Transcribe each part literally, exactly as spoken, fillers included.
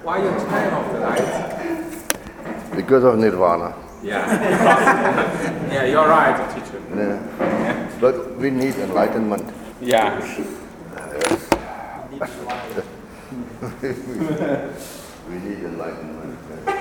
Why you turn off the lights? Because of Nirvana. Yeah, yeah, you're right, teacher. Yeah. Yeah. But we need enlightenment. Yeah. Yes. We need enlightenment.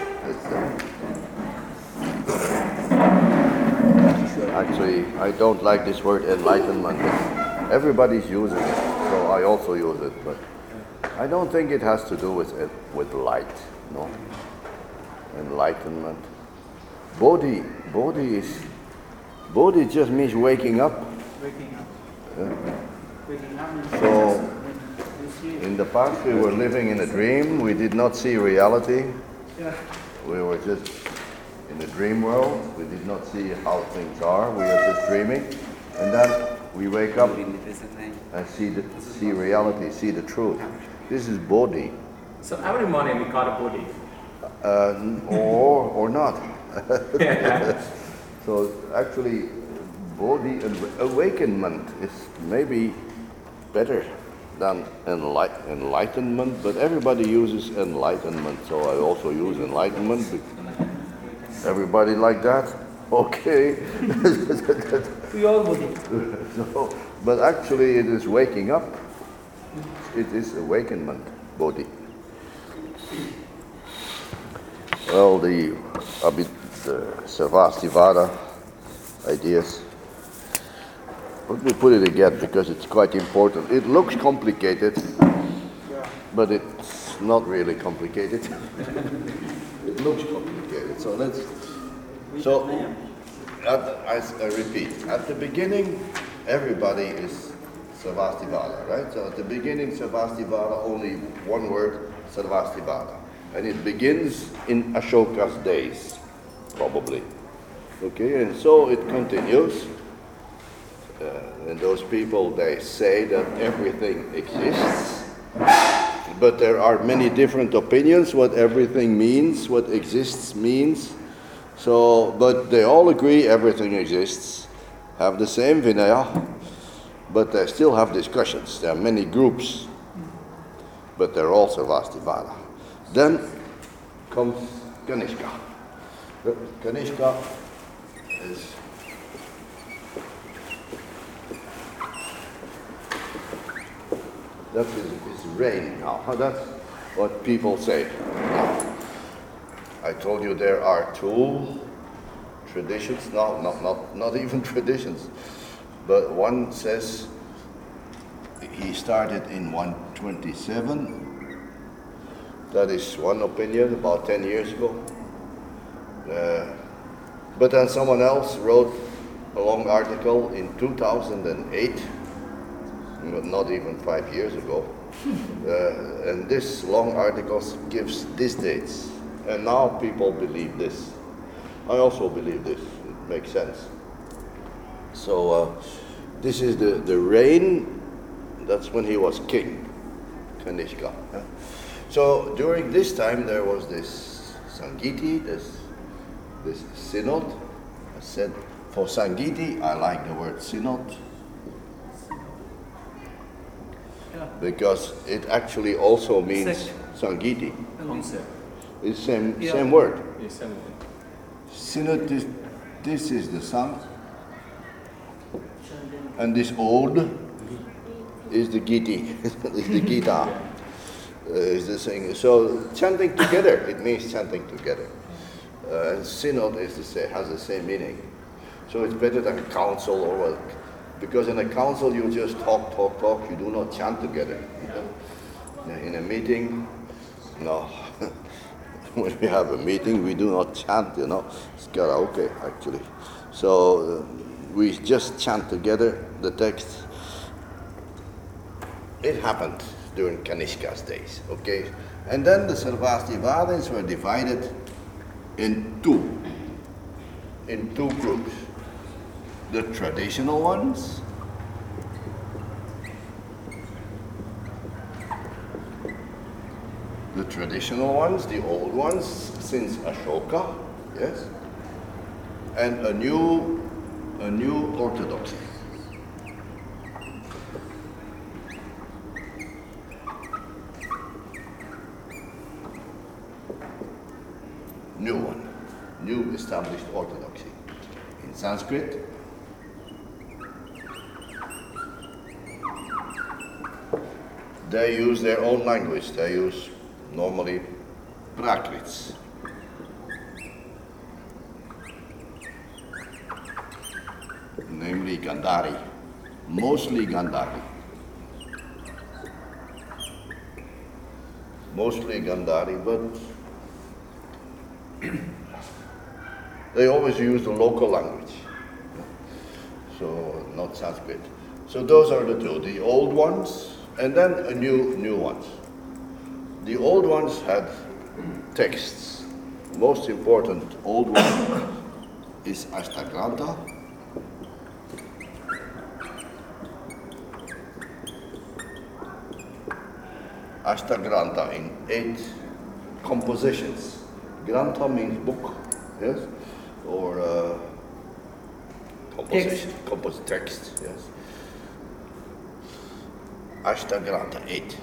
Actually, I don't like this word enlightenment. Everybody's using it, so I also use it. But I don't think it has to do with it, with light. No. Enlightenment. Bodhi, Bodhi is, Bodhi just means waking up. Waking up. Yeah. Waking up means So, in the past we were living in a dream. We did not see reality. Yeah. We were just in a dream world. We did not see how things are. We are just dreaming. And then we wake up and see the see reality, see the truth. This is Bodhi. So every morning we call it Bodhi. Uh, or or not. So actually, Bodhi awakenment is maybe better than enlight- enlightenment, but everybody uses enlightenment, so I also use enlightenment. Everybody like that? Okay. We all believe. So, but actually it is waking up. It is awakenment, Bodhi. Well, the, Abhi- the Sarvastivada ideas. Let me put it again because it's quite important. It looks complicated, but it's not really complicated. It looks complicated. So let's. So, at, I, I repeat. At the beginning, everybody is Sarvastivada, right? So at the beginning, Sarvastivada, only one word, Sarvastivada, and it begins in Ashoka's days, probably. Okay, and so it continues. Uh, and those people, they say that everything exists, but there are many different opinions what everything means, what exists means. So, but they all agree everything exists, have the same Vinaya, but they still have discussions. There are many groups, but they're all Sarvastivada. Then comes Kanishka. Kanishka is That is, is rain now. That's what people say. Now, I told you there are two traditions. No, not, not, not even traditions. But one says he started in one twenty-seven. That is one opinion, about ten years ago. Uh, but then someone else wrote a long article in two thousand eight. Not even five years ago. Uh, and this long article gives these dates. And now people believe this. I also believe this. It makes sense. So uh, this is the, the reign, that's when he was king, Kanishka. Yeah? So during this time there was this Sangiti, this, this synod. I said, for Sangiti, I like the word synod. Because it actually also means Sangiti. Concept. It's same Yeah. same word. Yes, same. Synod, this, this is the Sang, and this old is the Giti, is the Gita, uh, is the thing. So chanting together, it means chanting together. Uh, and Synod is the same, has the same meaning. So it's better than council or what. Because in a council you just talk, talk, talk, you do not chant together. You know? In a meeting, no. When we have a meeting, we do not chant, you know. It's karaoke, actually. So uh, we just chant together the text. It happened during Kanishka's days, okay? And then the Sarvastivadins were divided in two, in two groups. The traditional ones, the traditional ones, the old ones since Ashoka, yes, and a new, a new orthodoxy. new one, new established orthodoxy. In Sanskrit, they use their own language. They use normally Prakrits. Namely Gandhari, mostly Gandhari. Mostly Gandhari, but they always use the local language, so not Sanskrit. So those are the two, the old ones and then a new new ones. The old ones had texts. Most important old one is Ashtagrantha. Ashtagrantha in eight compositions. Grantha means book, yes, or uh, composition, compos text, yes. Ashtagrantha, eight.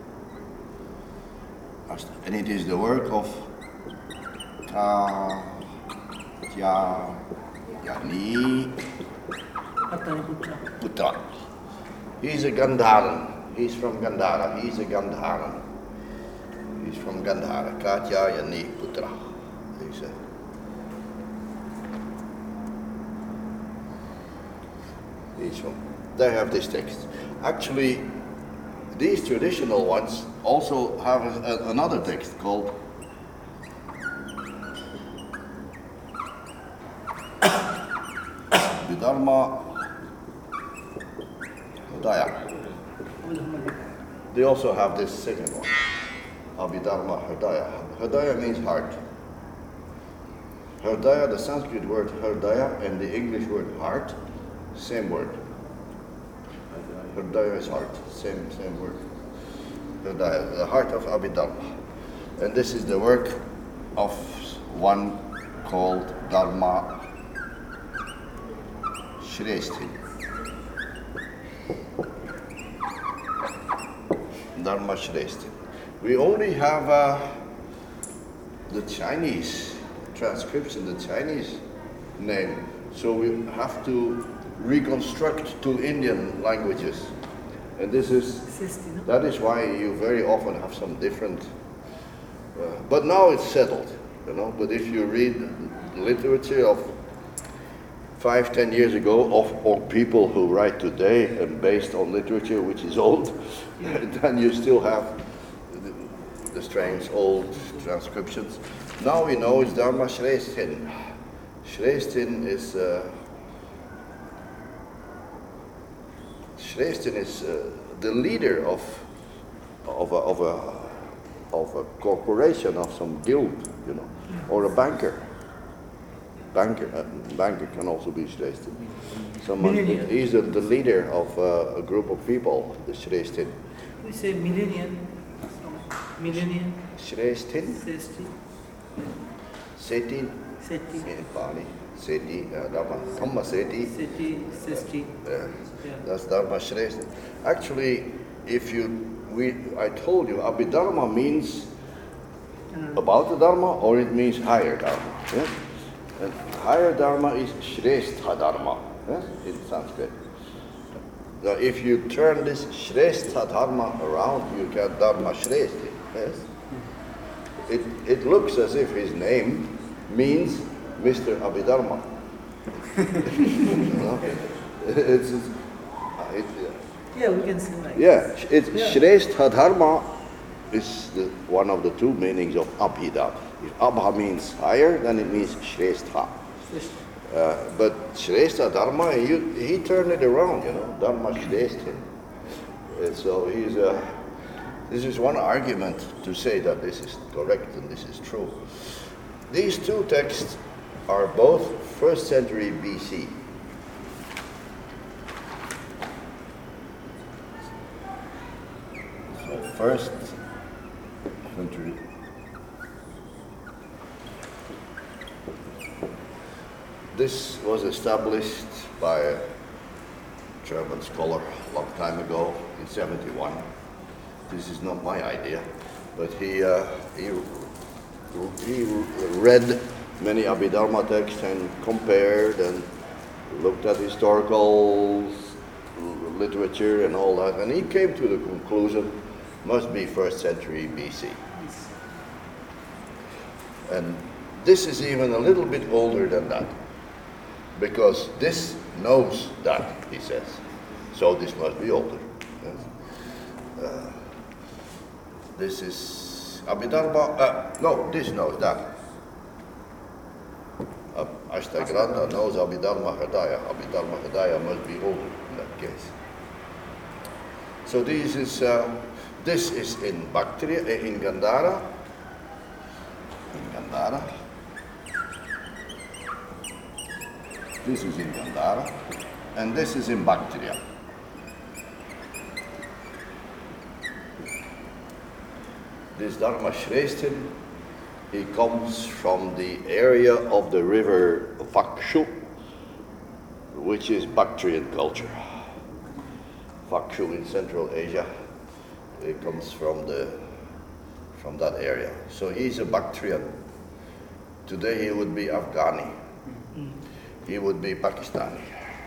Ashta, and it is the work of Katyayani Putra. He is a Gandharan. He's from Gandhara. He's a Gandharan. He's from Gandhara. Katyayani Putra. He's a, he's from, they have this text. Actually, these traditional ones also have a, a, another text called Abhidharma Hridaya. They also have this second one, Abhidharma Hridaya. Hridaya means heart. Hridaya, the Sanskrit word Hridaya and the English word heart, same word. Hridaya is heart, same same word. Hridaya, the heart of Abhidharma. And this is the work of one called Dharma Shrestha. Dharma Shrestha. We only have uh, the Chinese transcription, the Chinese name, so we have to reconstruct two Indian languages, and this is that is why you very often have some different. Uh, but now it's settled, you know. But if you read the literature of five, ten years ago, of or people who write today and based on literature which is old, yeah. Then you still have the, the strange old transcriptions. Now we know it's Dharma Shrestha. Shrestha is. Uh, Shrestha is uh, the leader of of a, of a of a corporation, of some guild, you know, or a banker. Banker, uh, banker can also be Shrestha. Someone, he's a, the leader of uh, a group of people, the Shrestha. We say millennium. Millennium. Shrestha. Sesti. Seti. Seti. In Pali. Seti. Uh, Dharma. Dhamma Seti. Seti. Sesti. Yeah. That's Dharma Shrestha. Actually, if you, we, I told you, Abhidharma means about the Dharma, or it means higher Dharma. Yeah? And higher Dharma is Shrestha Dharma, yes, in Sanskrit. Now, if you turn this Shrestha Dharma around, you get Dharma Shrestha, yes. It, it looks as if his name means Mister Abhidharma. You know? It's, it's, it, yeah, we can say like yeah, it's yeah. Shrestha Dharma is the, one of the two meanings of Abhida. If Abha means higher, then it means Shrestha. Uh, but Shrestha Dharma, he, he turned it around, you know, Dharma Shrestha. And so he's, uh, this is one argument to say that this is correct and this is true. These two texts are both first century B C. So first century. This was established by a German scholar a long time ago in seventy-one. This is not my idea, but he, uh, he he read many Abhidharma texts and compared and looked at historical literature and all that, and he came to the conclusion must be first century B C. And this is even a little bit older than that, because this knows that, he says. So this must be older. Yes. Uh, this is Abhidharma, uh, no, this knows that. Uh, Ashtagranta knows Abhidharma Hridaya. Abhidharma Hridaya must be older in that case. So this is, uh, this is in Bactria, uh, in Gandhara. In Gandhara. This is in Gandhara. And this is in Bactria. This Dharma Shresthin, he comes from the area of the river Vakshu, which is Bactrian culture. Vakshu in Central Asia, it comes from the from that area. So he's a Bactrian. Today he would be Afghani. He would be Pakistani.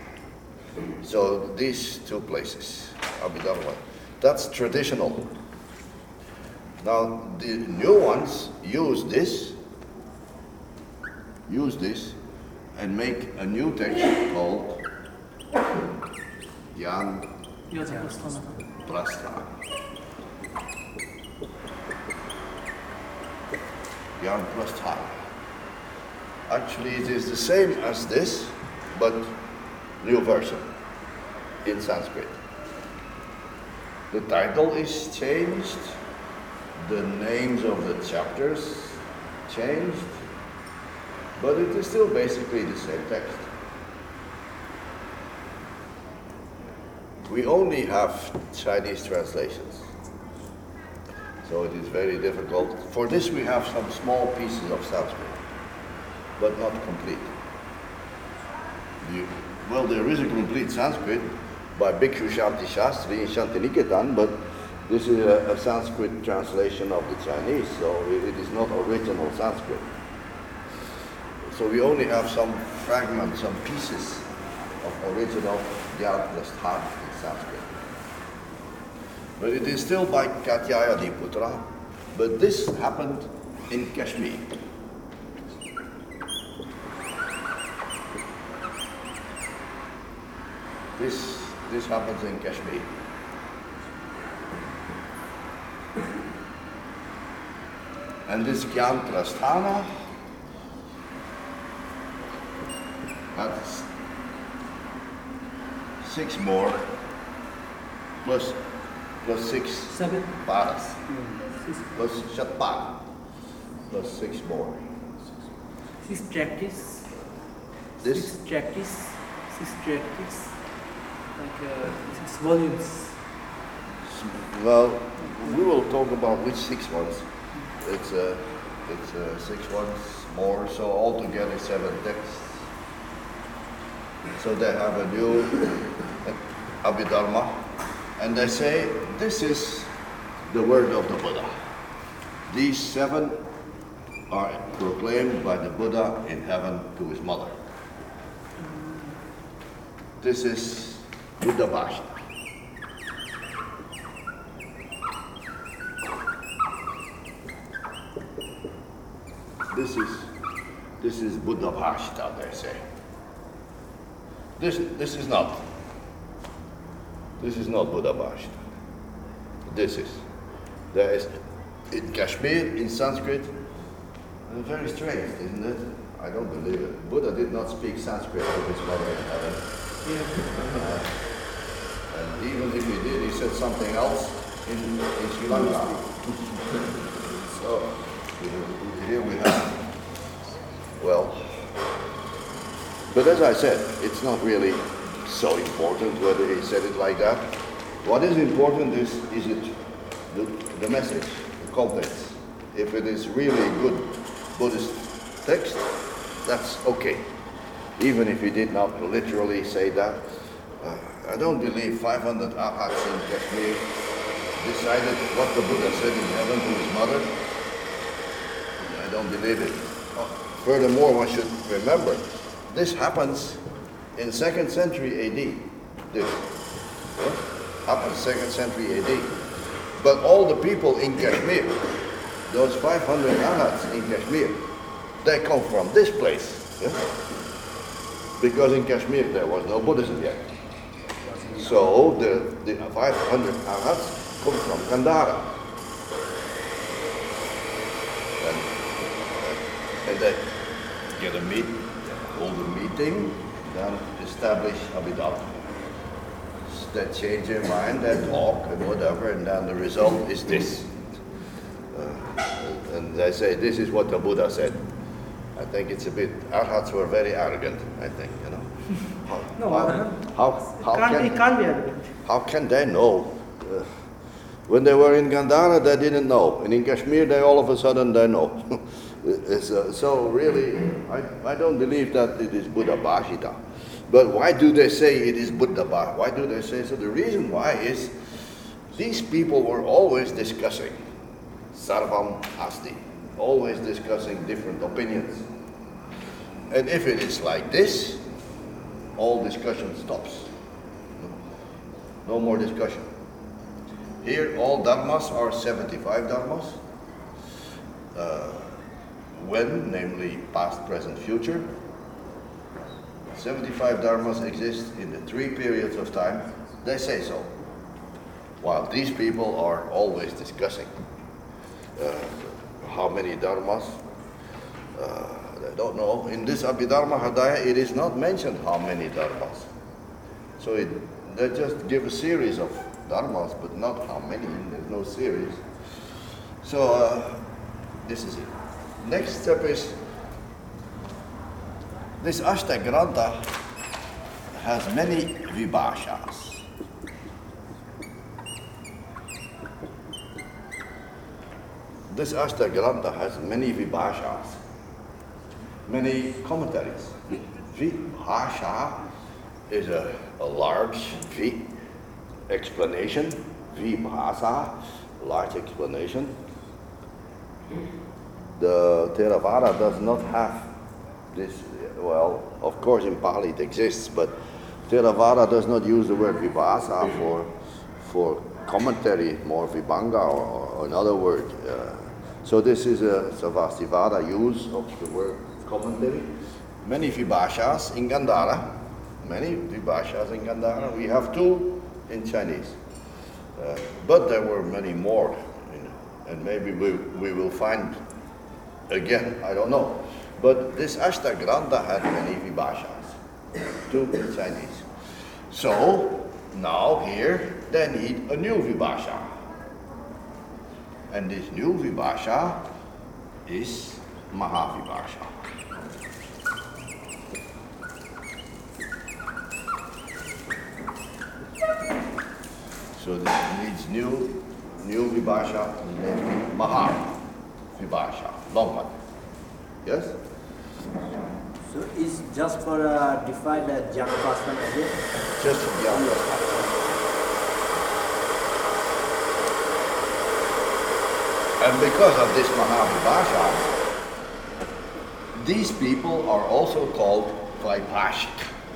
So these two places, Abhidharma, that's traditional. Now the new ones use this, use this, and make a new text called Gyan Prasthana. Gyan Prasthana. Actually, it is the same as this, but new version in Sanskrit. The title is changed, the names of the chapters changed, but it is still basically the same text. We only have Chinese translations, so it is very difficult. For this we have some small pieces of Sanskrit, but not complete. The, well, there is a complete Sanskrit by Bhikshu Shanti Shastri in Shantiniketan, but this is a, a Sanskrit translation of the Chinese, so it, it is not original Sanskrit. So we only have some fragments, some pieces of original Gyan Prasthana in Sanskrit. But it is still by Katyayaniputra, but this happened in Kashmir. This, this happens in Kashmir. And this Gyan Prasthana has six more, plus, plus six Seven. paras, Six, plus Shatpara, plus six more. six practice. This, Six practice. Six practice. Like uh, six volumes. well, we will talk about which six ones. It's uh, it's uh, six ones more, so altogether seven texts. So they have a new Abhidharma, and they say this is the word of the Buddha. These seven are proclaimed by the Buddha in heaven to his mother. This is Buddha Bhashta. This is this is Buddha Bhashta, they say. This this is not. This is not Buddha Bhashta. This is. There is in Kashmir, in Sanskrit, uh, very strange, isn't it? I don't believe it. Buddha did not speak Sanskrit to his mother in heaven. Uh, and even if he did, he said something else in, in Sri Lanka. So here we have, well, but as I said, it's not really so important whether he said it like that. What is important is, is it the, the message, the context. If it is really a good Buddhist text, that's okay. Even if he did not literally say that. Uh, I don't believe five hundred arhats in Kashmir decided what the Buddha said in heaven to his mother. I don't believe it. Furthermore, one should remember, this happens in second century A D. This yeah? happens second century A D. But all the people in Kashmir, those five hundred Arhats in Kashmir, they come from this place. Yeah? Because in Kashmir there was no Buddhism yet. So the, the five hundred Arhats come from Gandhara. And, and they get a meet, hold a meeting, then establish Abhidharma. They change their mind, they talk and whatever, and then the result is this. Uh, and they say, this is what the Buddha said. I think it's a bit, Arhats were very arrogant, I think, you know. How, No, how, uh, how, how, it, can't, can, it can't be arrogant. how can they know? Uh, when they were in Gandhara, they didn't know. And in Kashmir, they all of a sudden, they know. It's, uh, so really, I, I don't believe that it is Buddha Bhashita. But why do they say it is Buddha Bhashita? Why do they say so? The reason why is these people were always discussing Sarvam Asti, always discussing different opinions. And if it is like this, all discussion stops. No more discussion. Here, all dharmas are seventy-five dharmas. Uh, when, namely past, present, future. seventy-five dharmas exist in the three periods of time. They say so. While these people are always discussing uh, how many dharmas. Uh, I don't know. In this Abhidharma Hridaya, it is not mentioned how many dharmas. So it, they just give a series of dharmas, but not how many. There's no series. So uh, this is it. Next step is this Ashtagrantha has many vibhashas. This Ashtagrantha has many vibhashas, many commentaries. Vibhasha is a, a large V explanation, vibhasa, large explanation. The Theravada does not have this, well, of course in Pali it exists, but Theravada does not use the word vibhasa for, for commentary, more vibhanga or, or another word. Uh, so this is a Sarvastivada use of the word commentary. Many vibhashas in Gandhara, many vibhashas in Gandhara. We have two in Chinese, uh, but there were many more, you know, and maybe we, we will find again, I don't know. But this Ashtagrantha had many vibhashas, two in Chinese. So now here they need a new vibhasha. And this new vibhasha is Mahavibhasha. So this needs new, new vibhasha, namely Mahavibhasha, long one. Yes? So it's just for uh, define the Janapasana again? Just for Janapasana. And because of this Mahavibhasha, these people are also called Vaibhashik.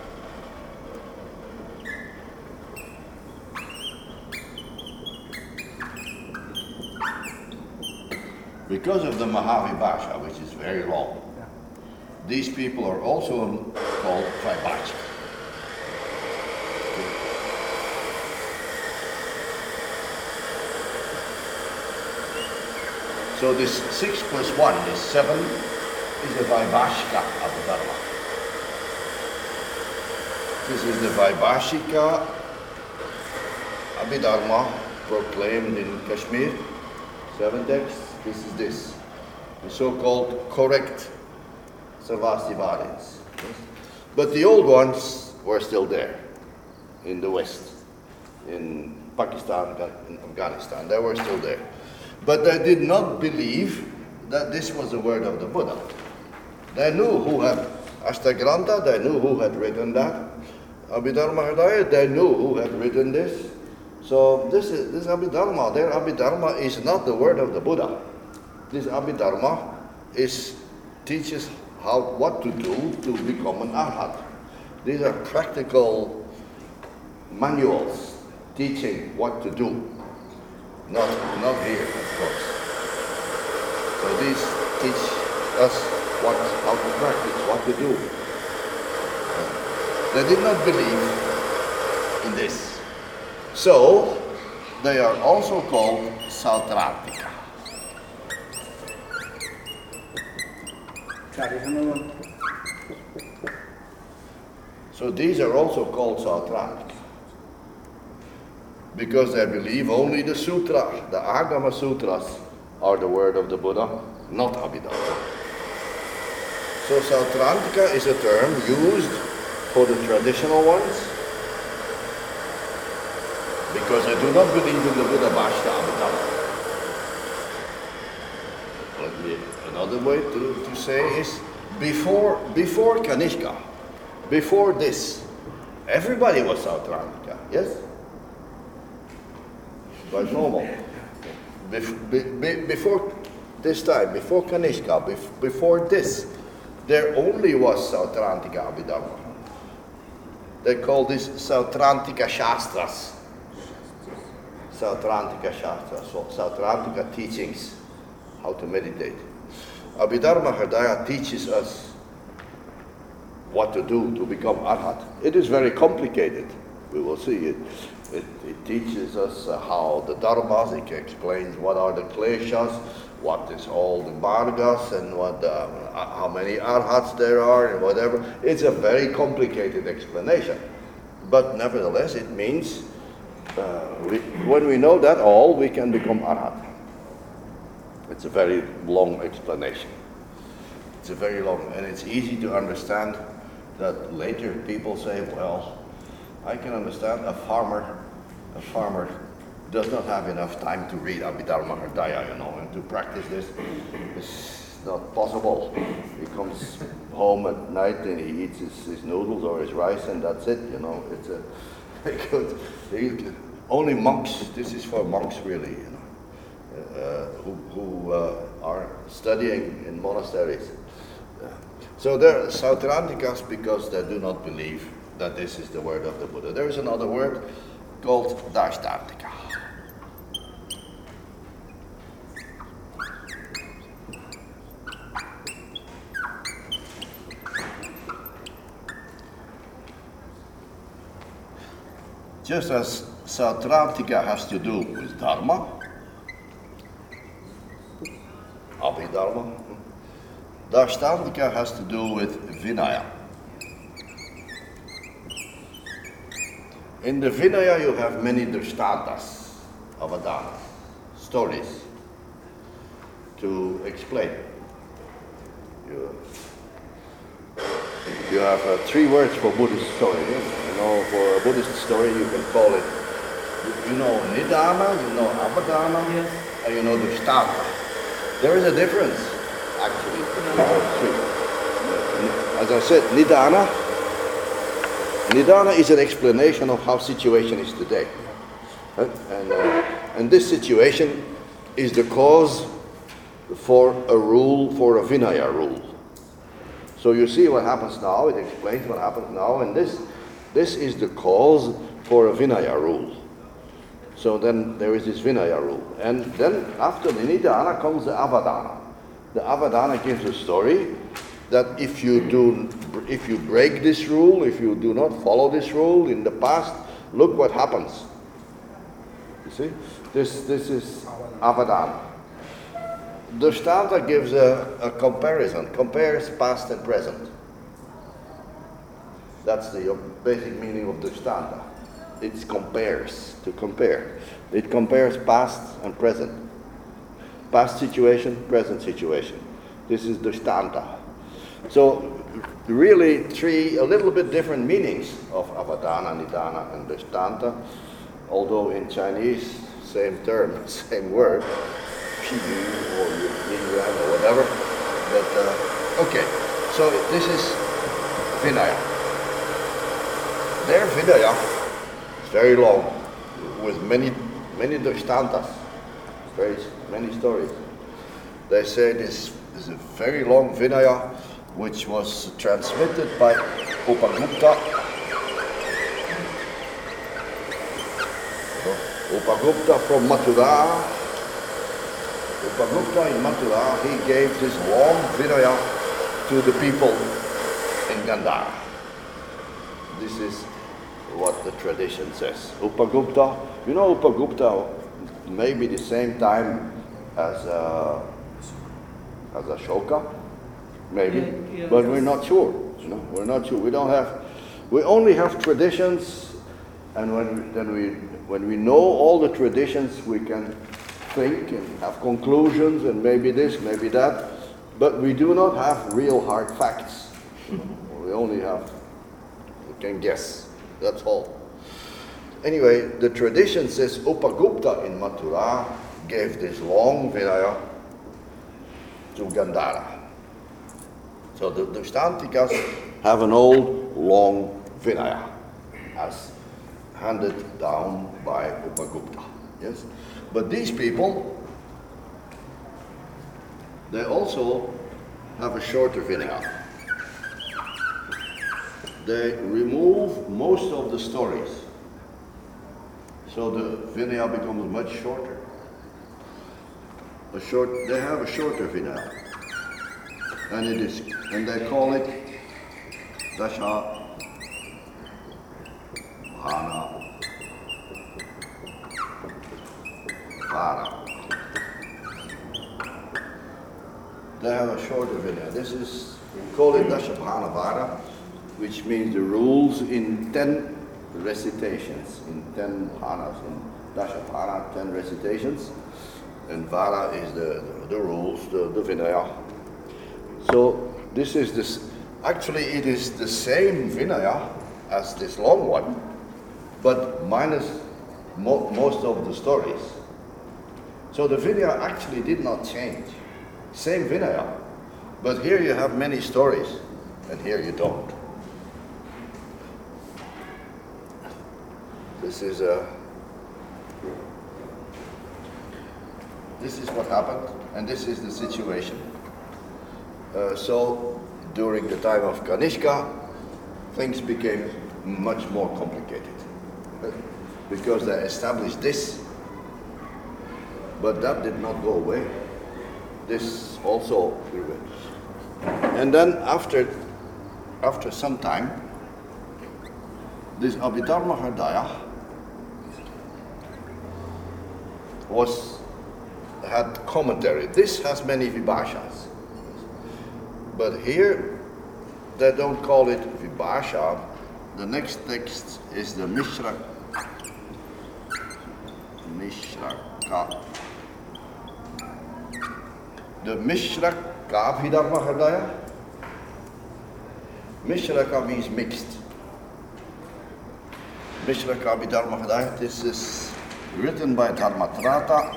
Because of the Mahavibhasha, which is very long, these people are also called Vaibhashik. So this six plus one, this seven, is the Vaibhashika Abhidharma. This is the Vaibhashika Abhidharma proclaimed in Kashmir. Seven texts. This is this, the so-called correct Sarvastivadins. But the old ones were still there in the West, in Pakistan, in Afghanistan. They were still there. But they did not believe that this was the word of the Buddha. They knew who had Ashtagrantha, they knew who had written that. Abhidharma Hridaya, they knew who had written this. So this is this Abhidharma, their Abhidharma is not the word of the Buddha. This Abhidharma is teaches how what to do to become an arhat. These are practical manuals teaching what to do. Not not here, of course. So these teach us what how to practice, what to do. They did not believe in this. So they are also called Sautrantika. Traditional. So these are also called Sautrantika because they believe only the sutra, the Agama Sutras, are the word of the Buddha, not Abhidharma. So Sautrantika is a term used for the traditional ones because they do not believe in the Buddha Bhashta Abhidharma. Another way to, to say is before before Kanishka, before this, everybody was Sautrantika, yes? Quite normal. Bef- be- be- before this time, before Kanishka, bef- before this, there only was Sautrantika Abhidharma. They call this Sautrantika Shastras. Sautrantika Shastras, so Sautrantika teachings, how to meditate. Abhidharma Hridaya teaches us what to do to become Arhat. It is very complicated. We will see it. It, it teaches us uh, how the dharmas, it explains what are the kleshas, what is all the margas, and what uh, how many arhats there are, and whatever. It's a very complicated explanation. But nevertheless, it means uh, we, when we know that all, we can become arhat. It's a very long explanation. It's a very long, and it's easy to understand that later people say, well, I can understand a farmer, a farmer does not have enough time to read Abhidharma Hridaya, you know, and to practice this. It's not possible. He comes home at night and he eats his, his noodles or his rice and that's it, you know. It's a because only monks, this is for monks really, you know, uh, who, who uh, are studying in monasteries. Uh, so they're Sautrantikas because they do not believe that this is the word of the Buddha. There is another word called Dashtantika. Just as Sautrantika has to do with Dharma, Abhidharma, Dashtantika has to do with Vinaya. In the Vinaya you have many drishtantas, avadanas, stories to explain. You, you have uh, three words for Buddhist story. You know, for a Buddhist story you can call it, you, you know, Nidana, you know, Avadana, Yes. and you know, Drishtanta. There is a difference, actually, between those three. As I said, Nidana, Nidana is an explanation of how situation is today. Uh, and, uh, and this situation is the cause for a rule, for a Vinaya rule. So you see what happens now, it explains what happens now, and this, this is the cause for a Vinaya rule. So then there is this Vinaya rule. And then after the Nidana comes the Avadana. The Avadana gives a story that if you do, if you break this rule, if you do not follow this rule in the past, look what happens. You see, this this is Avadana. Drishtanta gives a, a comparison, compares past and present. That's the basic meaning of Drishtanta. It compares, to compare. It compares past and present. Past situation, present situation. This is Drishtanta. So really three, a little bit different meanings of Avadana, Nidana, and Drishtanta, although in Chinese, same term, same word, Pi or Yin Yang or whatever. But uh, okay, so this is Vinaya. Their Vinaya is very long, with many, many Drishtantas, very many stories. They say this is a very long Vinaya which was transmitted by Upagupta. Upagupta from Mathura. Upagupta in Mathura, he gave this long Vinaya to the people in Gandhara. This is what the tradition says. Upagupta, you know Upagupta maybe the same time as uh, as Ashoka, maybe, Yeah, yeah, but yes. we're not sure. You know, we're not sure. We don't have. We only have traditions, and when we, then we when we know all the traditions, we can think and have conclusions, and maybe this, maybe that, but we do not have real hard facts. We only have. We can guess. That's all. Anyway, the tradition says Upagupta in Mathura gave this long Vinaya to Gandhara. So the Drishtantikas have an old long Vinaya as handed down by Upagupta. Yes? But these people, they also have a shorter Vinaya. They remove most of the stories. So the Vinaya becomes much shorter. A short, they have a shorter Vinaya. And it is, and they call it Dasha Bhana Vara. They have a shorter Vinaya. This is, we call it Dasha Bhana Vara, which means the rules in ten recitations, in ten bhanas, in Dasha Bhana, ten recitations, and Vara is the, the, the rules, the, the Vinaya. So this is this, actually it is the same Vinaya as this long one, but minus mo most of the stories. So the Vinaya actually did not change. Same Vinaya, but here you have many stories, and here you don't. This is a, this is what happened, and this is the situation. Uh, so during the time of Kanishka, things became much more complicated because they established this, but that did not go away. This also prevailed. And then after, after some time, this Abhidharma Hridaya was had commentary. This has many vibhashas, but here they don't call it vibhasha. The next text is the Mishra Mishraka. The Mishraka Abhidharma Hridaya. Mishraka means mixed. Mishraka Abhidharma Hridaya. This is written by Dharmatrata.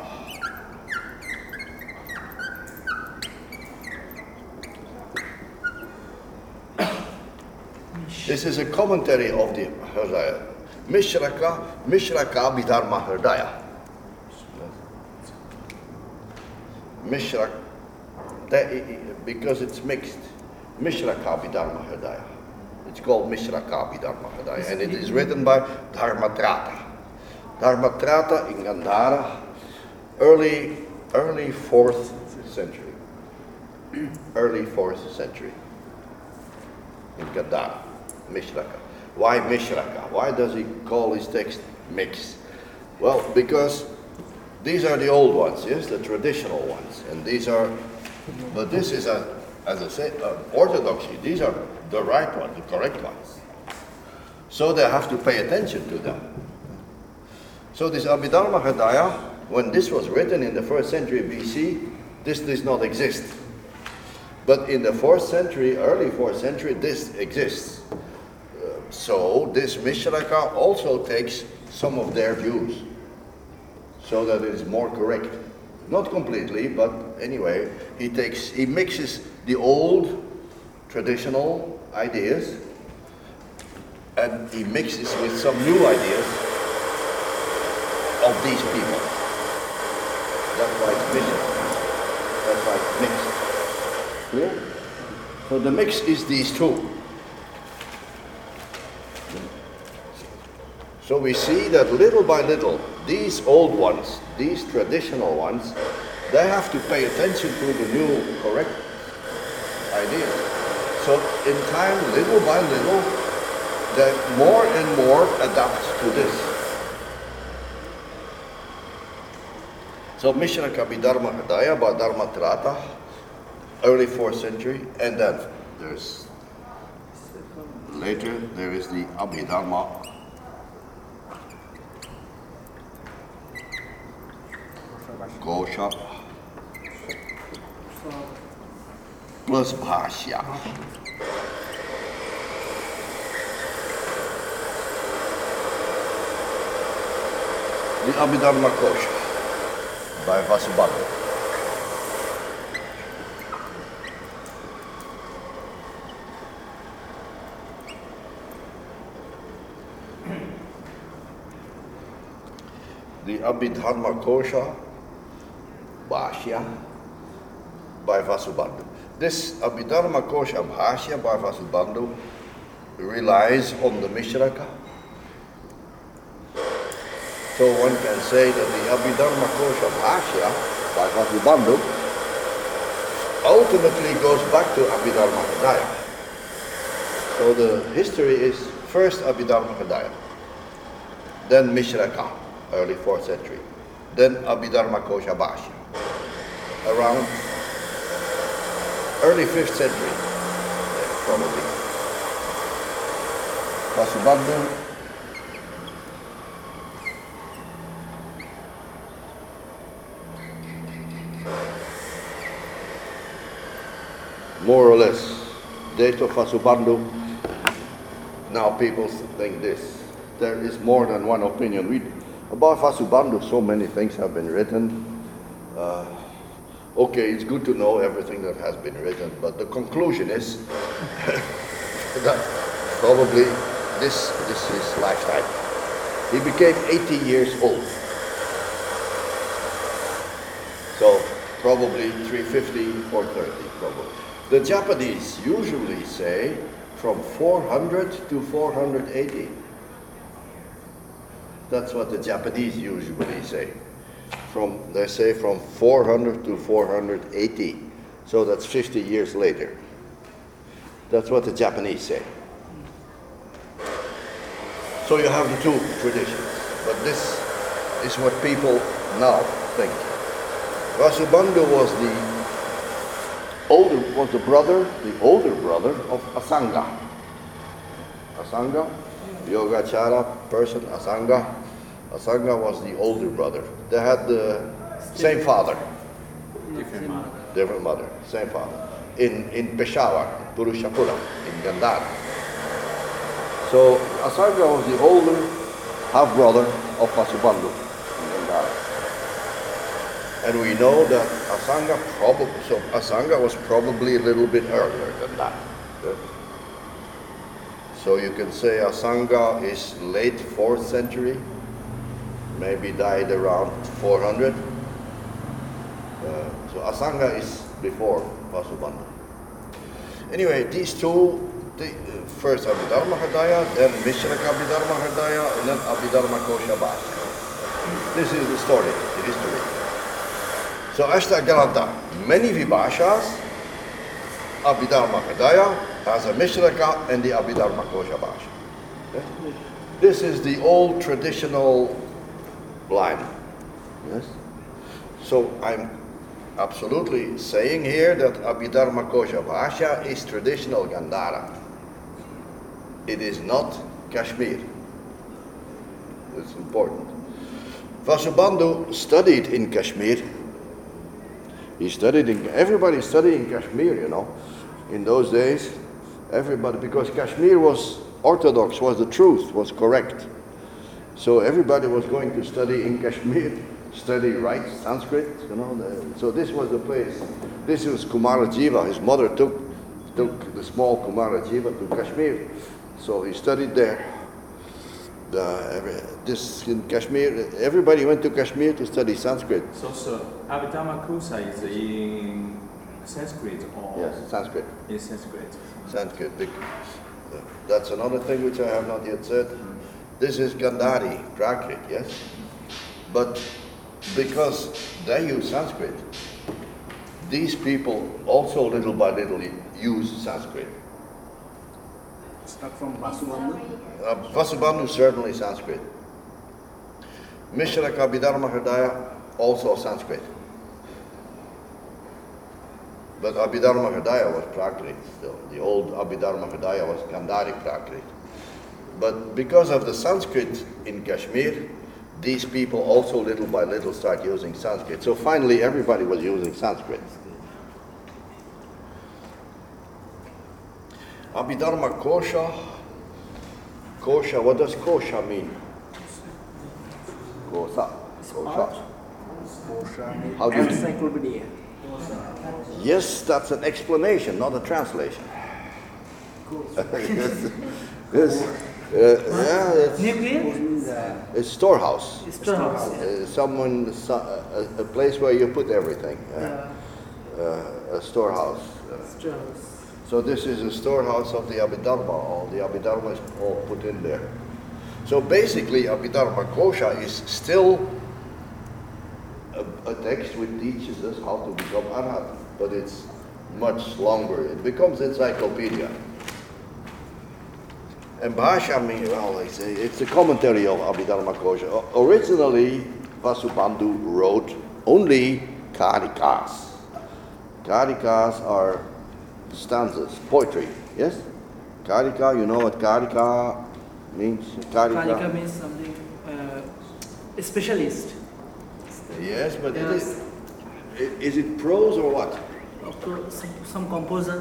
This is a commentary of the Hridaya. Mishraka, Mishraka Abhidharma Hridaya. Mishraka, because it's mixed. Mishraka Abhidharma Hridaya. It's called Mishraka Abhidharma Hridaya, and it is written by Dharmatrata. Dharmatrata in Gandhara, early, early fourth century. Early fourth century in Gandhara, Mishraka. Why Mishraka? Why does he call his text mix? Well, because these are the old ones, yes, the traditional ones, and these are, but this is a, as I said, uh, orthodoxy. These are the right ones, the correct ones. So they have to pay attention to them. So this Abhidharma Hridaya, when this was written in the first century B C, this does not exist. But in the fourth century, early fourth century, this exists. Uh, so this Mishraka also takes some of their views, so that it is more correct. Not completely, but anyway, he takes, he mixes the old traditional ideas, and he mixes with some new ideas of these people. That's why it's mixed. That's why it's mixed. Clear? So the mix is these two. So we see that little by little, these old ones, these traditional ones, they have to pay attention to the new correct ideas. So in time, little by little, they more and more adapt to this. So Mishraka Abhidharma Hridaya, Bhadharma Trata, early fourth century, and then there's later there is the Abhidharma Kosha plus Bhashya. The Abhidharma Kosha by Vasubandhu. The Abhidharma Kosha Bhashya by Vasubandhu. This Abhidharma Kosha Bhashya by Vasubandhu relies on the Mishraka. So one can say that the Abhidharma Kosha Bhashya by Vasubandhu ultimately goes back to Abhidharma Hridaya. So the history is first Abhidharma Hridaya, then Mishraka, early fourth century, then Abhidharma Kosha Bhashya, around early fifth century, probably. Vasubandhu more or less, date of Vasubandhu. Now people think this. There is more than one opinion. We, about Vasubandhu, so many things have been written. Uh, okay, it's good to know everything that has been written, but the conclusion is that probably this, this is his lifetime. He became eighty years old. So probably three fifty, four thirty, probably. The Japanese usually say from four hundred to four hundred eighty. That's what the Japanese usually say. From, they say from four hundred to four hundred eighty. So that's fifty years later. That's what the Japanese say. So you have the two traditions. But this is what people now think. Vasubandhu was the older, was the brother, the older brother of Asanga. Asanga, Yogacara person, Asanga. Asanga was the older brother. They had the same father, Different mother. different mother, same father. In in Peshawar, Purushapura, in Gandhara. So Asanga was the older half brother of Vasubandhu in Gandhara. And we know that Asanga probably, so Asanga was probably a little bit earlier than that. So you can say Asanga is late fourth century, maybe died around four hundred. Uh, so Asanga is before Vasubandhu. Anyway, these two, the, uh, first Abhidharma Hridaya, then Mishraka Abhidharma Hridaya, and then Abhidharma Kosha Bhashya. This is the story, the history. So Ashtagranta, many Vibhashas, Abhidharma Hridaya has a Mishraka and the Abhidharma Kosha Bhashya. Okay? This is the old traditional line. Yes? So I'm absolutely saying here that Abhidharma Kosha Bhashya is traditional Gandhara. It is not Kashmir. It's important. Vasubandhu studied in Kashmir. He studied in, everybody studied in Kashmir, you know. In those days, everybody, because Kashmir was orthodox, was the truth, was correct. So everybody was going to study in Kashmir, study right Sanskrit, you know. The, so this was the place. This was Kumarajiva. His mother took took the small Kumarajiva to Kashmir. So he studied there. The, this in Kashmir, everybody went to Kashmir to study Sanskrit. So, so Abhidharma Kosha is in Sanskrit or Yes, Sanskrit. in Sanskrit. Sanskrit. bec- uh, That's another thing which I have not yet said. This is Gandhari, Prakrit, yes? But because they use Sanskrit, these people also little by little use Sanskrit. Start from Vasubandhu. Uh, Vasubandhu certainly Sanskrit. Mishra Abhidharma Hridaya also Sanskrit. But Abhidharma Hridaya was Prakrit still. The old Abhidharma Hridaya was Gandhari Prakrit. But because of the Sanskrit in Kashmir, these people also little by little start using Sanskrit. So finally everybody was using Sanskrit. Abhidharma Kosha. Kosha, what does Kosha mean? Kosa. Kosha. How do you- Encyclopedia. Yes, that's an explanation, not a translation. yes, yes, uh, yeah, it's, Nuclear? Means, uh, it's storehouse. Storehouse. Yeah. Uh, someone, so, a, a place where you put everything. Uh, Yeah. uh, a storehouse. Uh, Storehouse. so this is a storehouse of the Abhidharma. All the Abhidharma is all put in there. So basically, Abhidharma Kosha is still a, a text which teaches us how to become Arhat, but it's much longer. It becomes encyclopedia. And Bhasha means, well, it's a, it's a commentary of Abhidharma Kosha. O- Originally, Vasubandhu wrote only karikas. Karikas are stanzas, poetry, yes? Karika, you know what karika means? Kalika means something uh, a specialist. Yes, but Yeah. it is, i- is it prose or what? Of course, some, some composer.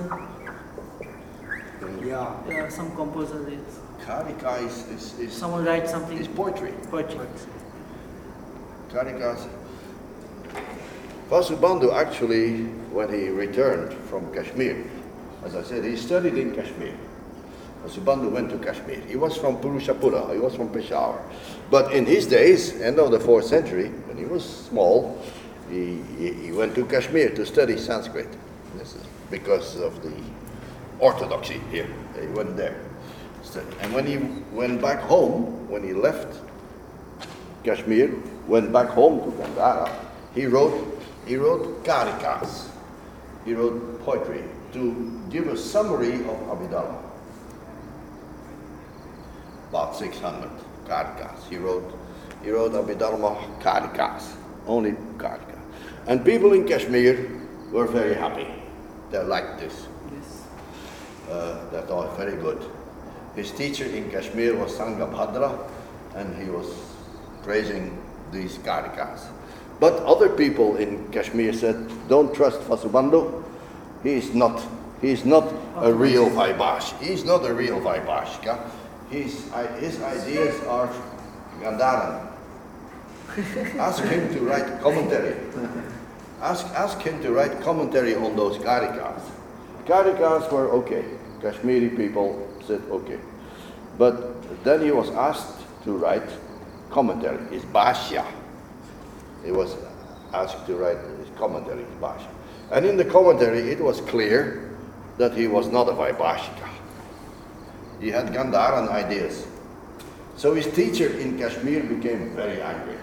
yeah. Yeah, some composer is. Karika is, is, is, Someone writes something. is poetry. Poetry. Karikas. Vasubandhu actually, when he returned from Kashmir, as I said, he studied in Kashmir. Vasubandhu went to Kashmir. He was from Purushapura, he was from Peshawar. But in his days, end of the fourth century, when he was small, he, he, he went to Kashmir to study Sanskrit. This is because of the orthodoxy here. He went there. Study. And when he went back home, when he left Kashmir, went back home to Gandhara, he wrote, he wrote karikas. He wrote poetry to give a summary of Abhidharma. About six hundred karikas. He wrote, he wrote Abhidharma karikas, only karikas. And people in Kashmir were very happy. They liked this. Yes. Uh, they thought very good. His teacher in Kashmir was Sangabhadra, and he was praising these karikas. But other people in Kashmir said, don't trust Vasubandhu. He is not, he is not a real Vaibhash. He is not a real Vaibhashika. His, I- his ideas are Gandharan. Ask him to write commentary. Ask, ask him to write commentary on those karikas. Karikas were okay. Kashmiri people said okay. But then he was asked to write commentary, his Bhashya. He was asked to write his commentary, his Bhashya. And in the commentary, it was clear that he was not a Vaibhashika. He had Gandharan ideas. So his teacher in Kashmir became very angry.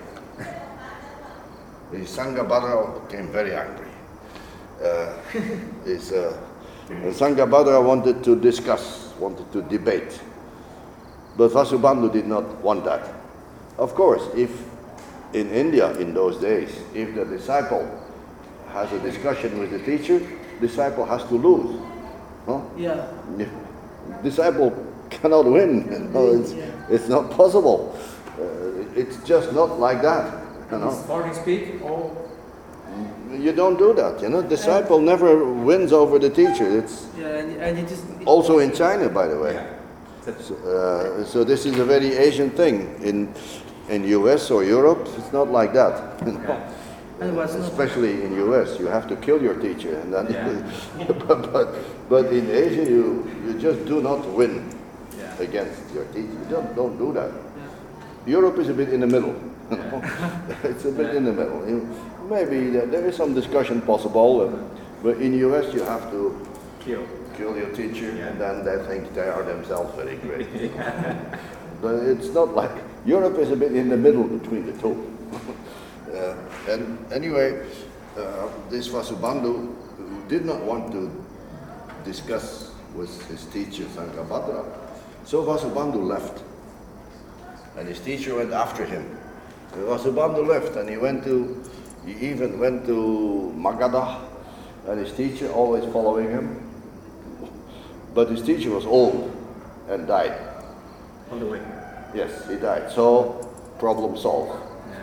His Sangabhadra became very angry. Uh, his uh, Sangabhadra wanted to discuss, wanted to debate. But Vasubandhu did not want that. Of course, if in India in those days, if the disciple has a discussion with the teacher, disciple has to lose. Huh? Yeah. Yeah. Disciple cannot win. You know, it's, it's not possible. Uh, it's just not like that. You know, Starting speak or you don't do that. You know, disciple never wins over the teacher. It's Yeah, and, and it is. also in China, by the way. That's- So, uh, so this is a very Asian thing. In in U S or Europe, it's not like that. You know? And it was not- Especially in U S, you have to kill your teacher, and then. Yeah. but, but but in Asia, you you just do not win Yeah. against your teacher. You don't don't do that. Yeah. Europe is a bit in the middle. you know. It's a bit in the middle. You- Maybe there there is some discussion possible. Uh, But in U S you have to Kill. kill your teacher, Yeah. and then they think they are themselves very great. But it's not like, Europe is a bit in the middle between the two. uh, and anyway, uh, this Vasubandhu did not want to discuss with his teacher Sankabhadra. So Vasubandhu left, and his teacher went after him. And Vasubandhu left, and he went to, he even went to Magadha, and his teacher always following him. But his teacher was old and died. On the way. Yes, he died. So, problem solved.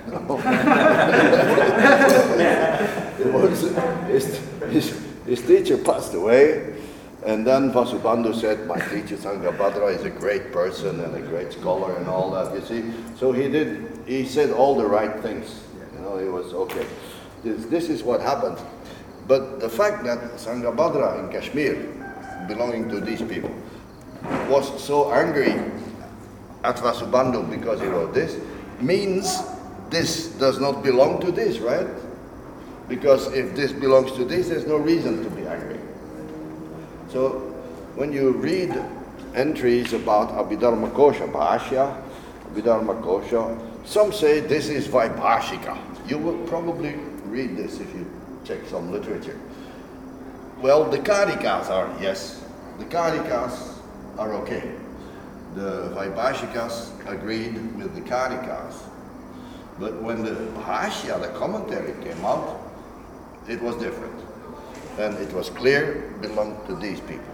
It was, his, his, his teacher passed away, and then Vasubandhu said, my teacher Sankabhadra is a great person and a great scholar and all that, you see. So he did, he said all the right things. You know, he was okay. This, this is what happened. But the fact that Sankabhadra in Kashmir, belonging to these people, was so angry at Vasubandhu because he wrote this, means this does not belong to this, right? Because if this belongs to this, there's no reason to be angry. So when you read entries about Abhidharma Kosha, Bhashya, Abhidharma Kosha, some say this is Vaibhashika. You will probably read this if you check some literature. Well, the Karikas are, yes, the Karikas are okay. The Vaibhashikas agreed with the Karikas. But when the Bhashya, the commentary, came out, it was different. And it was clear belonged to these people.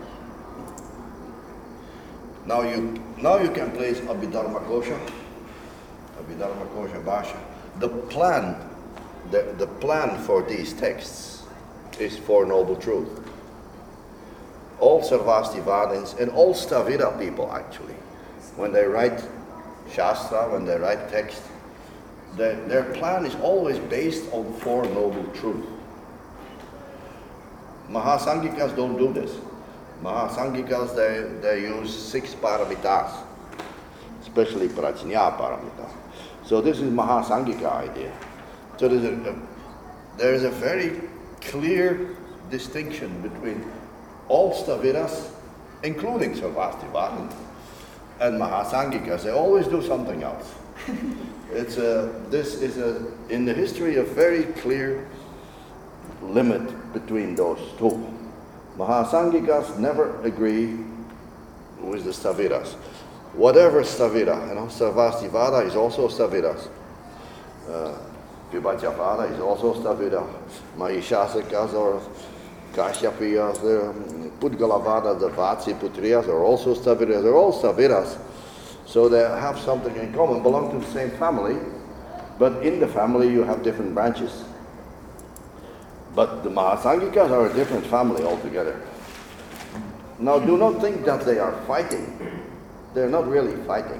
Now you, now you can place Abhidharma Kosha, Abhidharma Kosha Bhashya. The plan, the, the plan for these texts is Four Noble Truth. All Sarvastivadins and all Stavira people actually, when they write Shastra, when they write text, their, their plan is always based on Four Noble Truths. Mahasanghikas don't do this. Mahasanghikas, they, they use six paramitas, especially Prajna paramita. So this is Mahasanghika idea. So there's a, a, there is a very clear distinction between all Staviras, including Sarvastivadin, and Mahasanghikas. They always do something else. It's a, this is a, in the history, a very clear limit between those two. Mahasanghikas never agree with the Staviras. Whatever Stavira, you know, Sarvastivada is also Staviras. Uh, Vibhajavada is also Stavira. Mahishasakas or Kashyapiyas, Pudgalavada, the Vatsi Putriyas are also Staviras. They're all Staviras. So they have something in common, belong to the same family, but in the family you have different branches. But the Mahasanghikas are a different family altogether. Now do not think that they are fighting. They're not really fighting.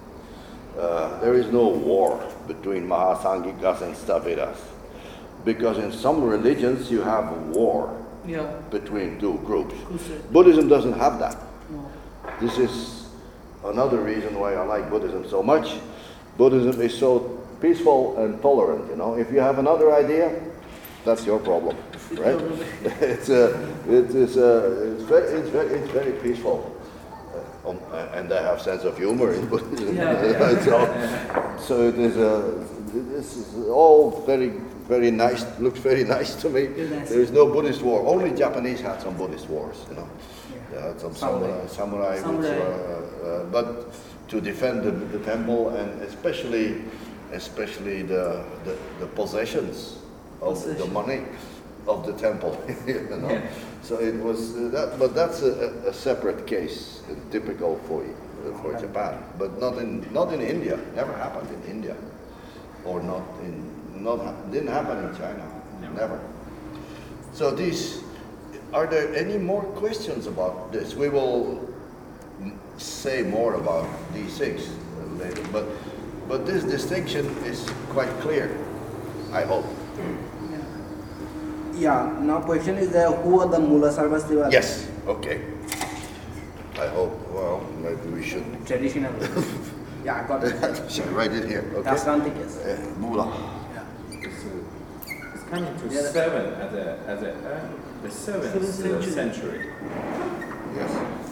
Uh, there is no war between Mahasanghikas and Staviras. Because in some religions you have a war Yeah. between two groups. Crusade. Buddhism doesn't have that. No. This is another reason why I like Buddhism so much. Buddhism is so peaceful and tolerant, you know. If you have another idea, that's your problem, right? it's, a, it is a, it's, very, it's, very, it's very peaceful. Uh, um, and they have sense of humor in Buddhism. Yeah. so, so it is a, this is all very, very nice, looks very nice to me. Nice. There is no Buddhist war. Only Japanese had some Buddhist wars, you know. Yeah. They had some Samurai. samurai, samurai, Samurai. which were, uh, but to defend the, the temple and especially, especially the, the, the possessions of the Possession. money of the temple, you know. Yeah. So it was uh, that, but that's a, a separate case, uh, typical for for Japan, but not in not in India. Never happened in India, or not in not hap- didn't happen in China. No. Never. So these, are there any more questions about this? We will m- say more about these six uh, later, but but this distinction is quite clear, I hope. Yeah, now question is uh, who are the Mula Sarvastivadins? Yes. Okay. I hope. Well, maybe we should. Traditional. Yeah, I got it. Shall I write it here? Okay. Dasrantikas. Uh, Mula. Yeah. It's, uh, it's coming to Yeah. seven at the at the uh, the seventh Seventh uh, century. century. Yes.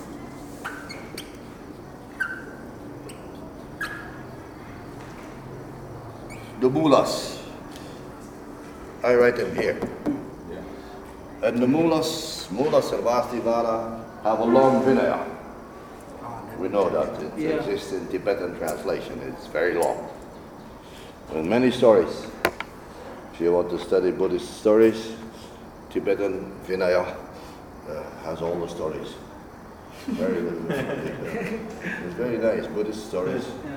The mullahs. I write them here. Yeah. And the mullahs, Mullah Sarvastivada, have a long Vinaya. We know that it Yeah. exists in Tibetan translation. It's very long. And many stories. If you want to study Buddhist stories, Tibetan Vinaya uh, has all the stories. Very little. It's very nice, Buddhist stories. Yeah.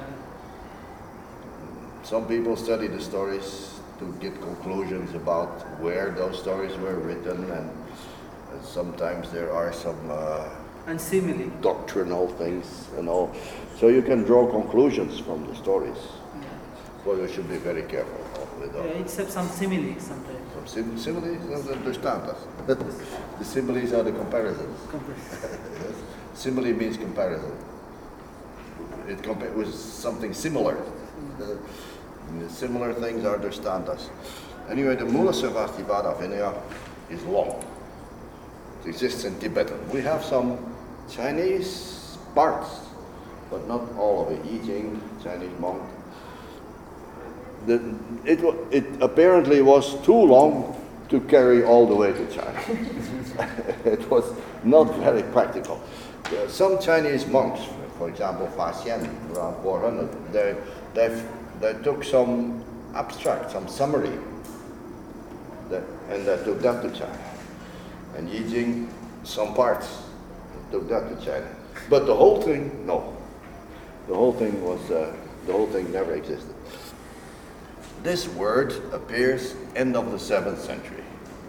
Some people study the stories to get conclusions about where those stories were written, and uh, sometimes there are some uh, And simile. doctrinal things and all. So you can draw conclusions from the stories. Yeah. But you should be very careful with Yeah, those. except some simile sometimes. Some sim- similes, don't understand us. The similes are the comparisons. Yes. Simile means comparison. It compa- with something similar. The, the similar things are dristantas. Anyway, the Mula Sarvastivada Vinaya is long. It exists in Tibetan. We have some Chinese parts, but not all of it. Yi Jing, Chinese monk. The, it, wa- it apparently was too long to carry all the way to China. It was not very practical. Uh, some Chinese monks, for example, Fa Xian, around four hundred, they, they, they took some abstract, some summary, that, and they took that to China. And Yi Jing, some parts, took that to China. But the whole thing, no. The whole thing was, uh, the whole thing never existed. This word appears end of the seventh century.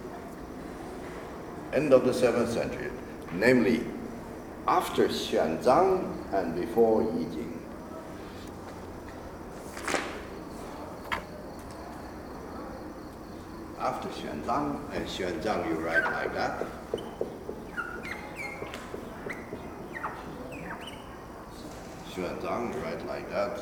End of the seventh century, namely after Xuanzang and before Yi Jing. After Xuanzang, and Xuanzang you write like that. Xuanzang you write like that.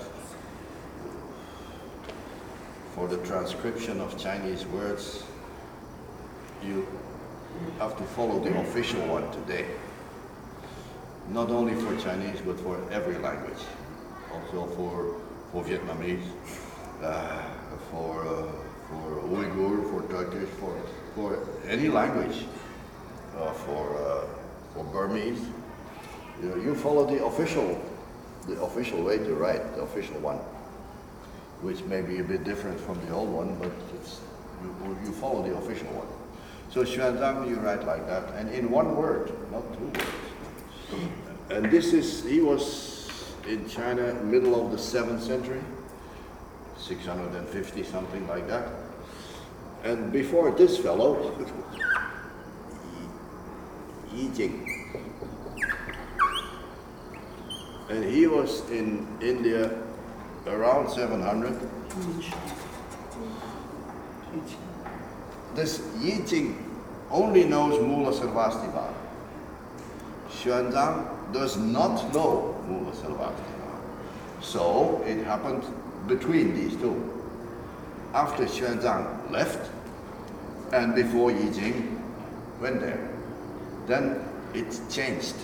For the transcription of Chinese words, you have to follow the official one today. Not only for Chinese, but for every language. Also for, for Vietnamese, uh, for, uh, for Uyghur, for Turkish, for, for any language, uh, for, uh, for Burmese. You, you follow the official, the official way to write, the official one, which may be a bit different from the old one, but it's, you, you follow the official one. So Xuanzang you write like that, and in one word, not two words. And this is, he was in China, middle of the seventh century, six hundred fifty, something like that. And before this fellow, Yi Jing. And he was in India around seven hundred. This Yi Jing only knows Mula Sarvastivada. Xuanzang does not know Mula Sarvastivada. So it happened between these two. After Xuanzang left and before Yi Jing went there, then it changed.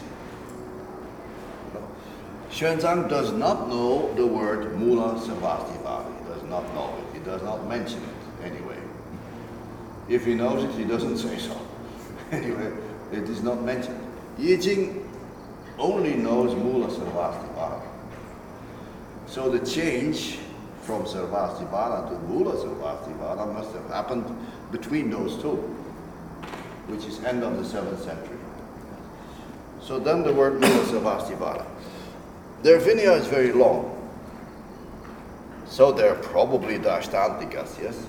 Xuanzang does not know the word Mula Sarvastivada. He does not know it. He does not mention it anyway. If he knows it, he doesn't say so. Anyway, it is not mentioned. Yi Jing only knows Mula Sarvastivada. So the change from Sarvastivada to Mula Sarvastivada must have happened between those two, which is end of the seventh century. So then the word Mula Sarvastivada. Their Vinaya is very long. So they're probably Dashtantikas, yes?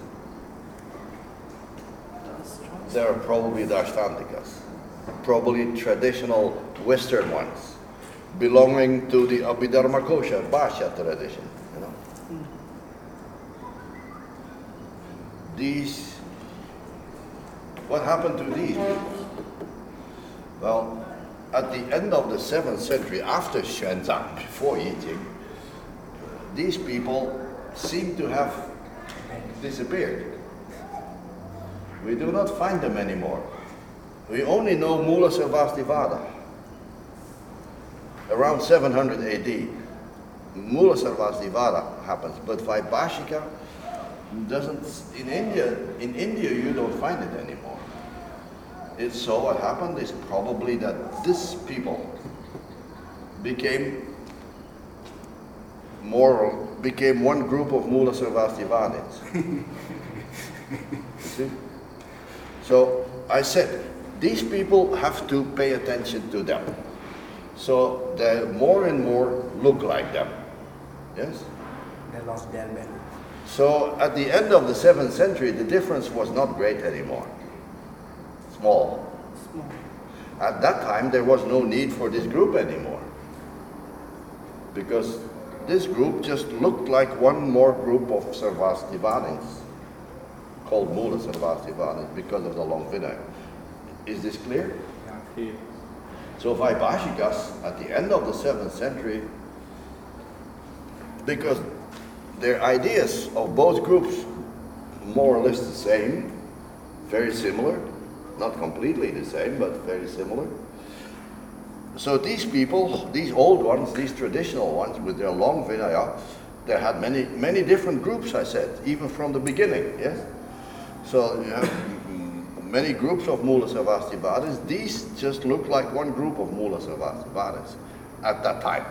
They're probably Dashtantikas. Probably traditional Western ones, belonging to the Abhidharmakosha, Bhashya tradition, you know. Mm. These, what happened to these people? Well, at the end of the seventh century, after Xuanzang, before Yi Jing, these people seem to have disappeared. We do not find them anymore. We only know Mula Sarvastivada around seven hundred A D. Mula Sarvastivada happens, but Vaibhashika doesn't, in India, in India you don't find it anymore. It's so what happened is probably that these people became more, became one group of Mula Sarvastivadins. You see? So I said, these people have to pay attention to them. So they more and more look like them. Yes? They lost their value. So at the end of the seventh century, the difference was not great anymore. Small. Small. At that time, there was no need for this group anymore. Because this group just looked like one more group of Sarvastivadins, called Mula Sarvastivadins, because of the long Vinaya. Is this clear? Yeah. So Vaibhashikas, at the end of the seventh century, because their ideas of both groups more or less the same, very similar, not completely the same, but very similar. So these people, these old ones, these traditional ones with their long Vinaya, they had many, many different groups, I said, even from the beginning, yes? So you have many groups of Mula Sarvastivadins. These just look like one group of Mula Sarvastivadins at that time.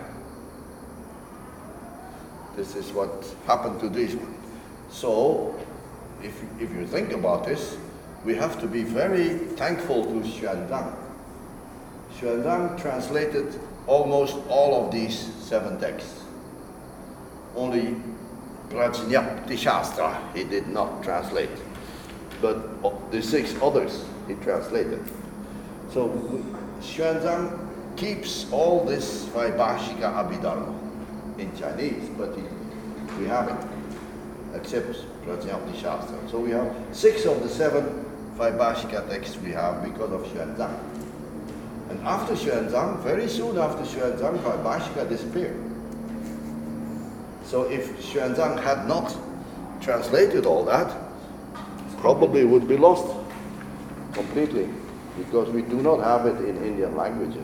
This is what happened to these ones. So, if, if you think about this, we have to be very thankful to Xuanzang. Xuanzang translated almost all of these seven texts. Only Prajñapti Shastra he did not translate. But the six others he translated. So Xuanzang keeps all this Vaibhashika Abhidharma in Chinese, but he, we have it, except Prajñapti Shastra. So we have six of the seven Vaibhashika texts we have because of Xuanzang. And after Xuanzang, very soon after Xuanzang, Vaibhashika disappeared. So if Xuanzang had not translated all that, probably would be lost completely, because we do not have it in Indian languages.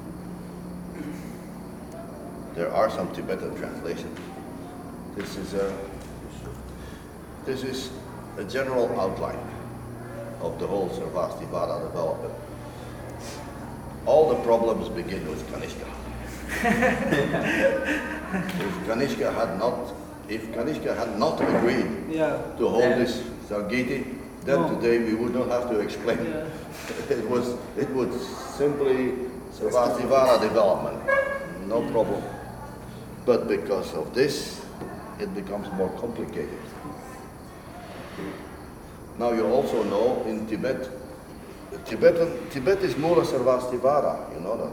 There are some Tibetan translations. This is a, this is a general outline of the whole Sarvastivada development. All the problems begin with Kanishka. If Kanishka had not, if Kanishka had not agreed Yeah. to hold Yeah. this Sargiti, then No. today we would not have to explain. Yeah. It was, it was simply Sarvastivada development, no problem. But because of this, it becomes more complicated. Now you also know in Tibet, Tibetan, Tibet is Mula Sarvastivada, you know that.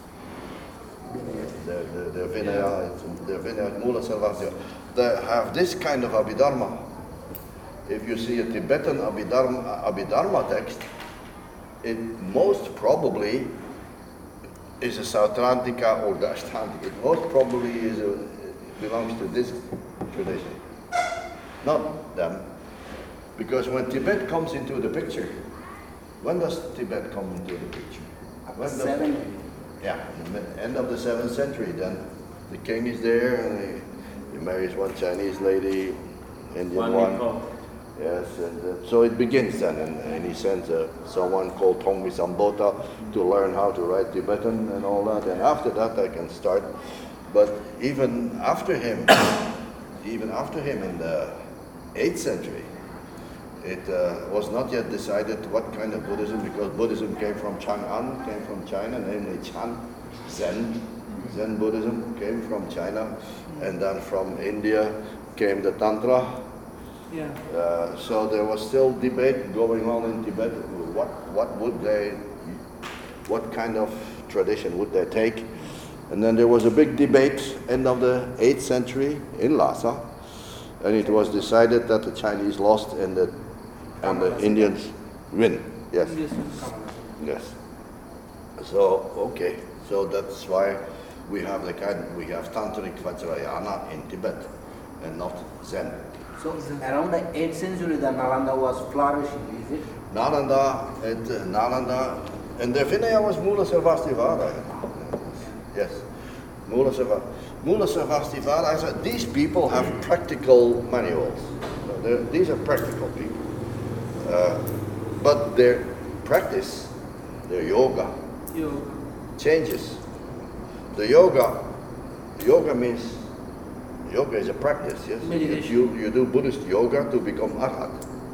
Their, their, their Vinaya, their Vinaya, Mula Sarvastivada. They have this kind of Abhidharma. If you see a Tibetan Abhidharma, Abhidharma text, it most probably is a Sautrantika or the Ashtantika. It most probably is a, it belongs to this tradition, not them. Because when Tibet comes into the picture, when does Tibet come into the picture? When does- Seven. Yeah, in the end of the seventh century. Then the king is there, and he, he marries one Chinese lady, Indian One one. week old. Yes, and uh, so it begins then, and, and he sends uh, someone called Tongmi Sambota to learn how to write Tibetan and all that, and after that I can start. But even after him, even after him in the eighth century, it uh, was not yet decided what kind of Buddhism, because Buddhism came from Chang'an, came from China, namely Chan, Zen. Zen Buddhism came from China, and then from India came the Tantra. Yeah. Uh, so there was still debate going on in Tibet. What what would they, what kind of tradition would they take? And then there was a big debate end of the eighth century in Lhasa, and it was decided that the Chinese lost and the and the Indians win. Yes, Yes. yes. So okay, so that's why we have the kind we have Tantric Vajrayana in Tibet, and not Zen. So around the eighth century, the Nalanda was flourishing, is it? Nalanda, and uh, Nalanda, and the Vinaya was Mula Sarvastivada. Yes, Mula Sarvastivada. Mula Sarvastivada, I said, these people have practical manuals. They're, these are practical people. Uh, but their practice, their yoga, Yoga. changes. The yoga, yoga means, yoga is a practice, yes? Meditation. You, you do Buddhist yoga to become arhat.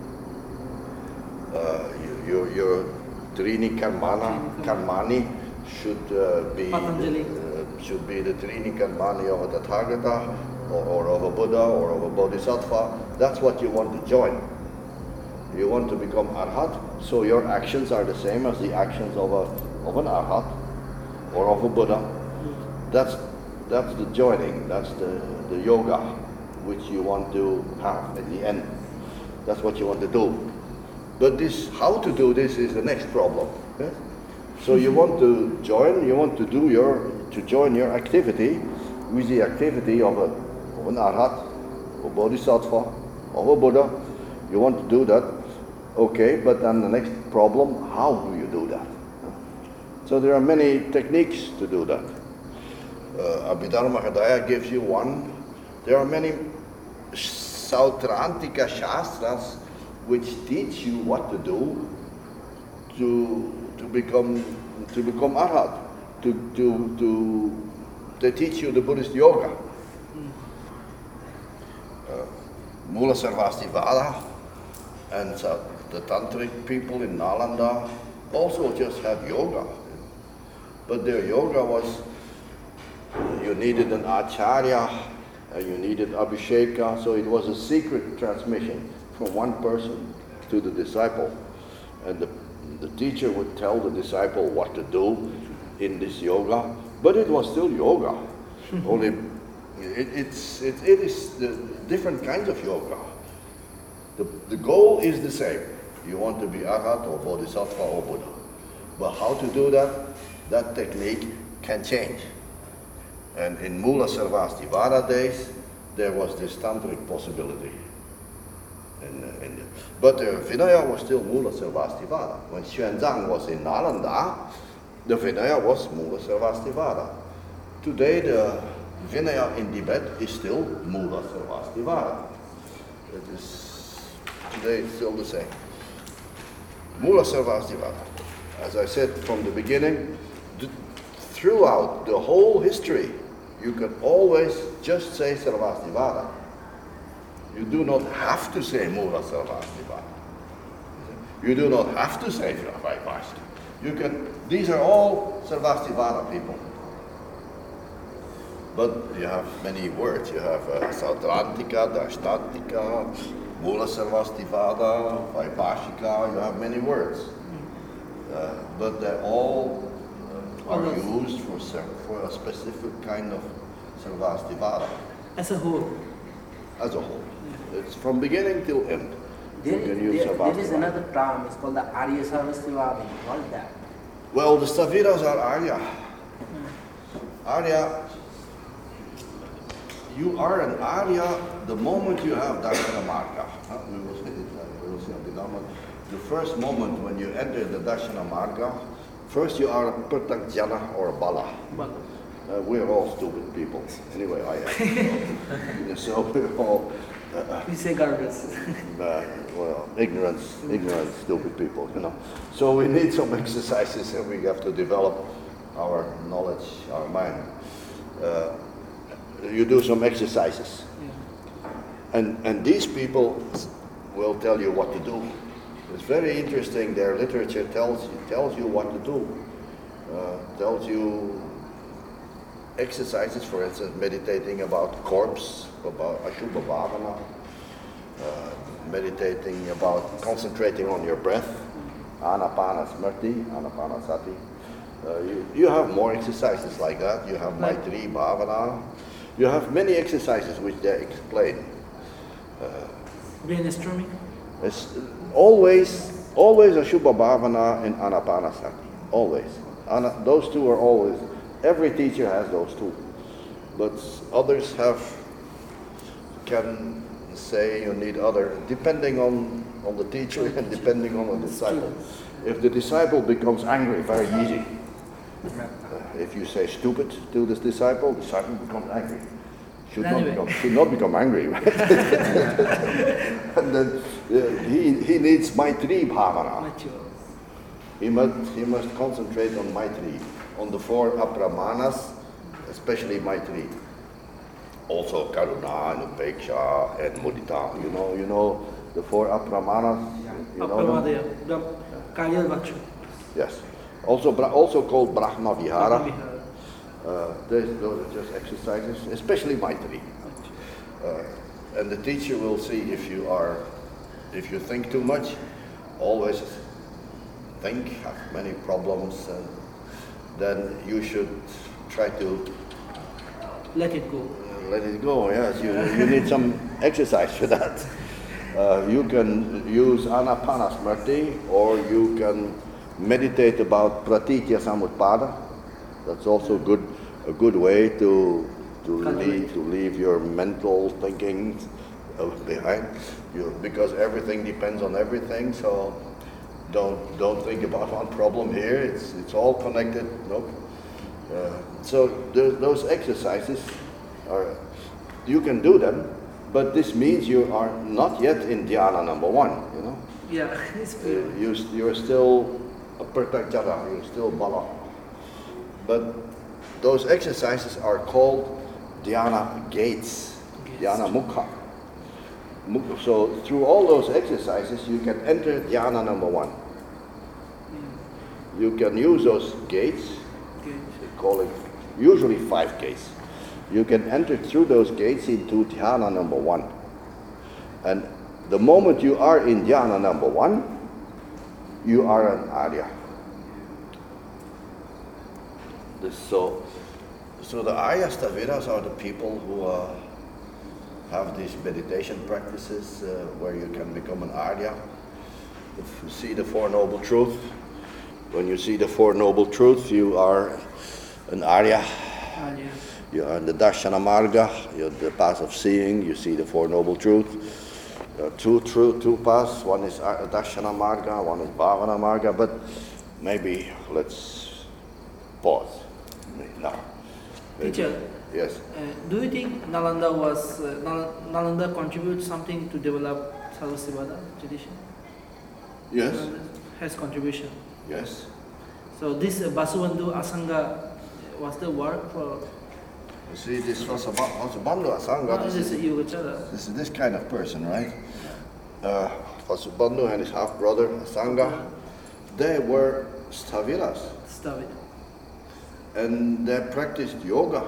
Uh, you, you, your Trini Karmana, Karmani should uh, be Patanjali. uh, should be the Trini Karmani of a Tathagata or, or of a Buddha or of a Bodhisattva. That's what you want to join. You want to become arhat, so your actions are the same as the actions of a of an arhat or of a Buddha. That's that's the joining. That's the the yoga which you want to have in the end. That's what you want to do. But this, how to do this is the next problem. Yes? So you want to join, you want to do your, to join your activity with the activity of, a, of an arhat, a bodhisattva, of a Buddha. You want to do that, okay, but then the next problem, how do you do that? So there are many techniques to do that. Uh, Abhidharma Hridaya gives you one. There are many Sautrantika Shastras which teach you what to do to to become to become arhat, to to to they teach you the Buddhist yoga. Uh, Mula Sarvastivada and so the tantric people in Nalanda also just have yoga, but their yoga was you needed an acharya and you needed abhisheka, so it was a secret transmission from one person to the disciple, and the, the teacher would tell the disciple what to do in this yoga, but it was still yoga. Only it, it's it, it is the different kinds of yoga. The, the goal is the same. You want to be arhat or bodhisattva or Buddha, but how to do that? That technique can change. And in Mula Sarvastivada days, there was this tantric possibility. In, in the, but the Vinaya was still Mula Sarvastivada. When Xuanzang was in Nalanda, the Vinaya was Mula Sarvastivada. Today, the Vinaya in Tibet is still Mula Sarvastivada. It is, today it's still the same. Mula Sarvastivada. As I said from the beginning, th- throughout the whole history, you can always just say Sarvastivada. You do not have to say Mula Sarvastivada. You do not have to say Vaibhashti. You can, these are all Sarvastivada people. But you have many words. You have uh, Sautrantika, Dashtantika, Mula Sarvastivada, Vaibhashika. You have many words. Uh, but they all uh, are used for, for a specific kind of Sarvastivada. As a whole. As a whole. It's from beginning till end. There, You can is- use there, there is Sarvastivada. another term, it's called the Arya Sarvastivada. What is that? Well, the Staviras are Arya. Arya, you are an Arya the moment you have Darshana Marga. Huh? We will see it, uh, we will see on the Dhamma. The first moment when you enter the Darshana Marga, first you are a Pratyajana or a Bala. But Uh, we're all stupid people. Anyway, I am. So we're all, uh, we say garbage. uh, well, ignorance, ignorant, stupid people, you know. So we need some exercises and we have to develop our knowledge, our mind. Uh, you do some exercises. Yeah. And, and these people will tell you what to do. It's very interesting, their literature tells you, tells you what to do. Uh, tells you exercises, for instance, meditating about corpse, about Ashubha Bhavana, uh, meditating about concentrating on your breath, Anapana Smrti, Anapana Sati. Uh, you, you have more exercises like that. You have Like- Maitri Bhavana. You have many exercises which they explain. Brainstorming. It's always, always Ashubha Bhavana and Anapanasati. Always. Ana, those two are always, every teacher has those two. But others have, can say you need other, depending on, on the teacher and depending on the disciple. If the disciple becomes angry, very easy. Uh, if you say stupid to this disciple, the disciple becomes angry. Should not Anyway. become, should not become angry, right? And then uh, he, he needs Maitri Bhavana. Mature. He must, he must concentrate on Maitri, on the four apramanas, especially Maitri. Also Karuna and Upeksha and Mudita. You know, you know the four apramanas. You know them? Apramadaya, the Kaya Vachu. Yes. Also, bra- also called Brahma Vihara. Vihara. Uh, those, those are just exercises, especially Maitri. Uh, and the teacher will see if you are, if you think too much, always think, have many problems, and then you should try to Let it go. let it go. Yes, you, you need some exercise for that. Uh, you can use Anapanasmriti, or you can meditate about Pratitya Samutpada. That's also good, a good way to to leave to leave your mental thinking uh, behind. You, because everything depends on everything. So don't don't think about one problem here. It's it's all connected. Nope. Uh, so th- those exercises are, you can do them, but this means you are not yet in dhyana number one. You know, Yeah, it's uh, pure. you you're still a pratyajara, you're still bala. But those exercises are called dhyana gates, Gates. dhyana mukha. Mu- So through all those exercises, you can enter dhyana number one. You can use those gates. Okay. They call it usually five gates. You can enter through those gates into dhyana number one. And the moment you are in dhyana number one, you are an Arya. This, so, so the Arya Staviras are the people who uh, have these meditation practices uh, where you can become an Arya. If you see the Four Noble Truths, when you see the Four Noble Truths, you are an Arya. Ah, yeah. You are in the Darshana Marga, you're the path of seeing, you see the Four Noble Truths. There are two, true, two paths, one is Ar- Darshana Marga, one is Bhavana Marga, but maybe let's pause now. Maybe- Teacher, Yes. uh, do you think Nalanda was uh, Nal- Nalanda contribute something to develop Sarvastivada tradition? Yes. Nalanda has contribution. Yes. So this uh, Basubandhu Asanga was the work for. You see, this was a Vasubandhu Asanga. No, This this is, is Yogacara. this is this kind of person, right? Uh, Vasubandhu and his half-brother Asanga, they were Staviras. Stop it. And they practiced yoga.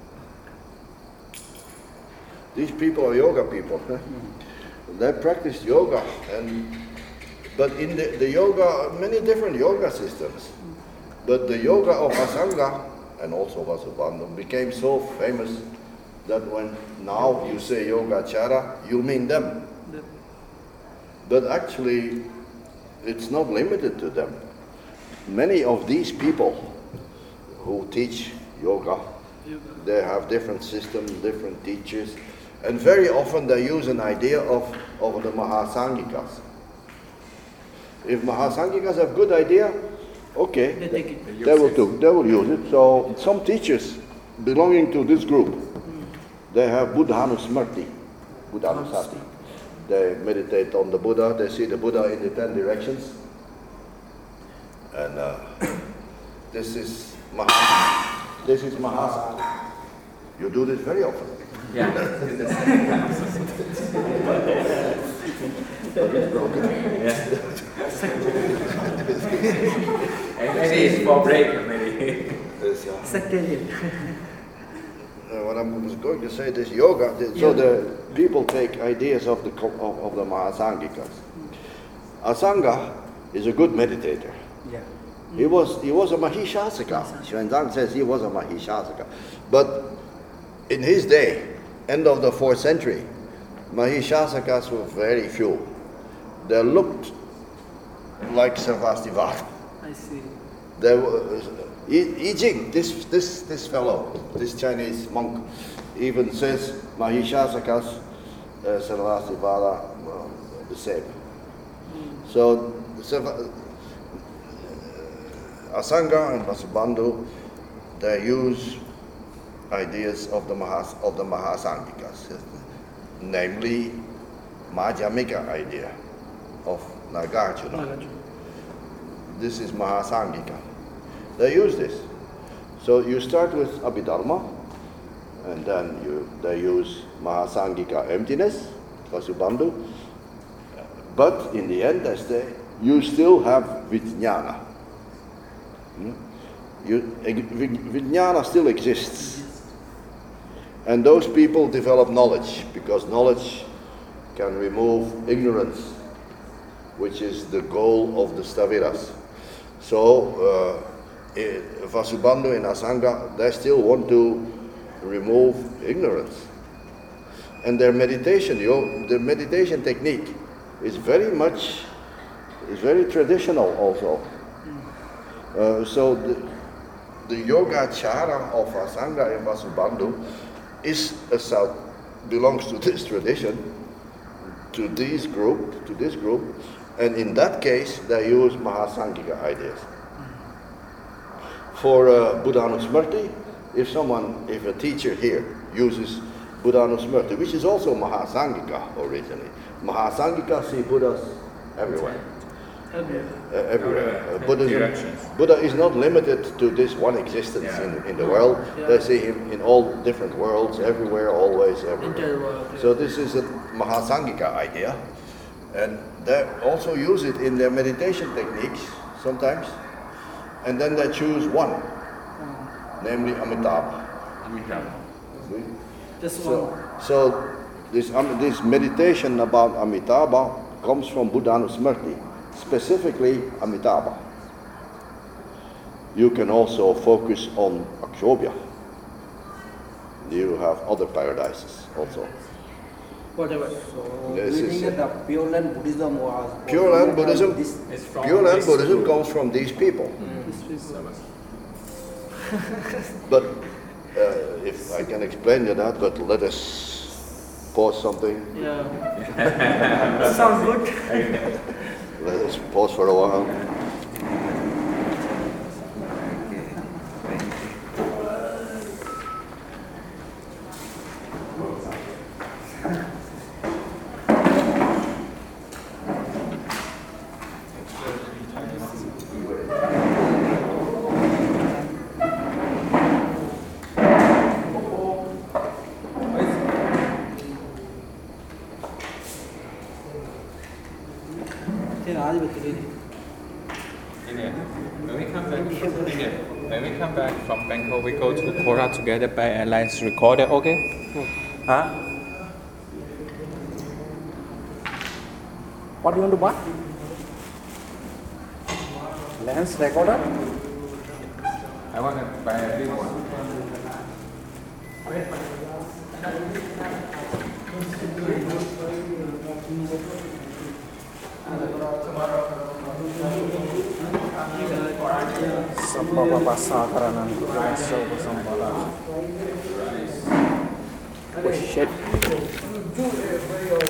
These people are yoga people. Huh? They practiced yoga, and but in the, the yoga, many different yoga systems. But the yoga of Asanga and also Vasubandhu became so famous that when now you say Yogachara, you mean them. The, But actually, it's not limited to them. Many of these people who teach yoga, yoga. they have different systems, different teachers, and very often they use an idea of, of the Mahasangikas. If Mahasangikas have good idea, okay, They take it. they will do, they will use it. So some teachers belonging to this group, they have Buddhanusmrti, Buddhanusati. They meditate on the Buddha, they see the Buddha in the ten directions. And uh, this is Maha, this is Mahasana. You do this very often. Yeah. It's broken. And maybe it's for break, maybe. This, uh, Sectarian. Uh, what I was going to say, this yoga, the, so the people take ideas of the co- of, of the Mahasangikas. Asanga is a good meditator. Yeah. He was he was a Mahishasaka. Xuanzang says he was a Mahishasaka. But in his day, end of the fourth century, Mahishasakas were very few. They looked like Sarvastivada. I see. There was I Ching, this this this fellow, this Chinese monk, even says Mahishasakas uh, Sarvastivada, well, the same. So, Sarva- Asanga and Vasubandhu, they use ideas of the Mahas of the Mahasangikas, namely Madhyamika idea of Nagarjuna. Nagarjuna. This is Mahasangika. They use this. So you start with Abhidharma, and then you they use Mahasangika emptiness, Vasubandhu. But in the end, as they, you still have Vijnana. Hmm? You, Vijnana still exists. And those people develop knowledge, because knowledge can remove ignorance, which is the goal of the Staviras. So, uh, Vasubandhu and Asanga, they still want to remove ignorance. And their meditation, yo, their meditation technique is very much, is very traditional also. Uh, so the, the Yogacara of Asanga and Vasubandhu is a south, belongs to this tradition, to this group, to this group, and in that case they use Mahasangika ideas. For uh, Buddhanusmrti, if someone, if a teacher here uses Buddhanusmrti, which is also Mahasangika originally, Mahasangika see Buddhas everywhere. Everywhere. Uh, everywhere. Uh, Uh, Buddhism, directions. Buddha is not limited to this one existence Yeah. in, in the world. Yeah. They see him in all different worlds, everywhere, always, everywhere. Entire world. Yeah. So this is a Mahasangika idea, and they also use it in their meditation techniques sometimes, and then they choose one, namely Amitabha. See? Just So, one. so this, um, this meditation about Amitabha comes from Buddhanusmrti, specifically Amitabha. You can also focus on Akshobhya. You have other paradises also. Whatever. So, This do you is- think that the Pure Land Buddhism was... Pure Land Buddhism, This, It's from Pure Land this Buddhism group. comes from these people. This is- But uh, if I can explain you that, but let us pause something. Yeah. Sounds good. Let us pause for a while. आज बता India. When we come back, India. When we come back from Bangkok, we go to Kora together by airlines recorder. Okay? Huh? what do you want to buy? Lens recorder? I want to buy a big one. Sampapa pasakaran ng so sampala. Oh shit.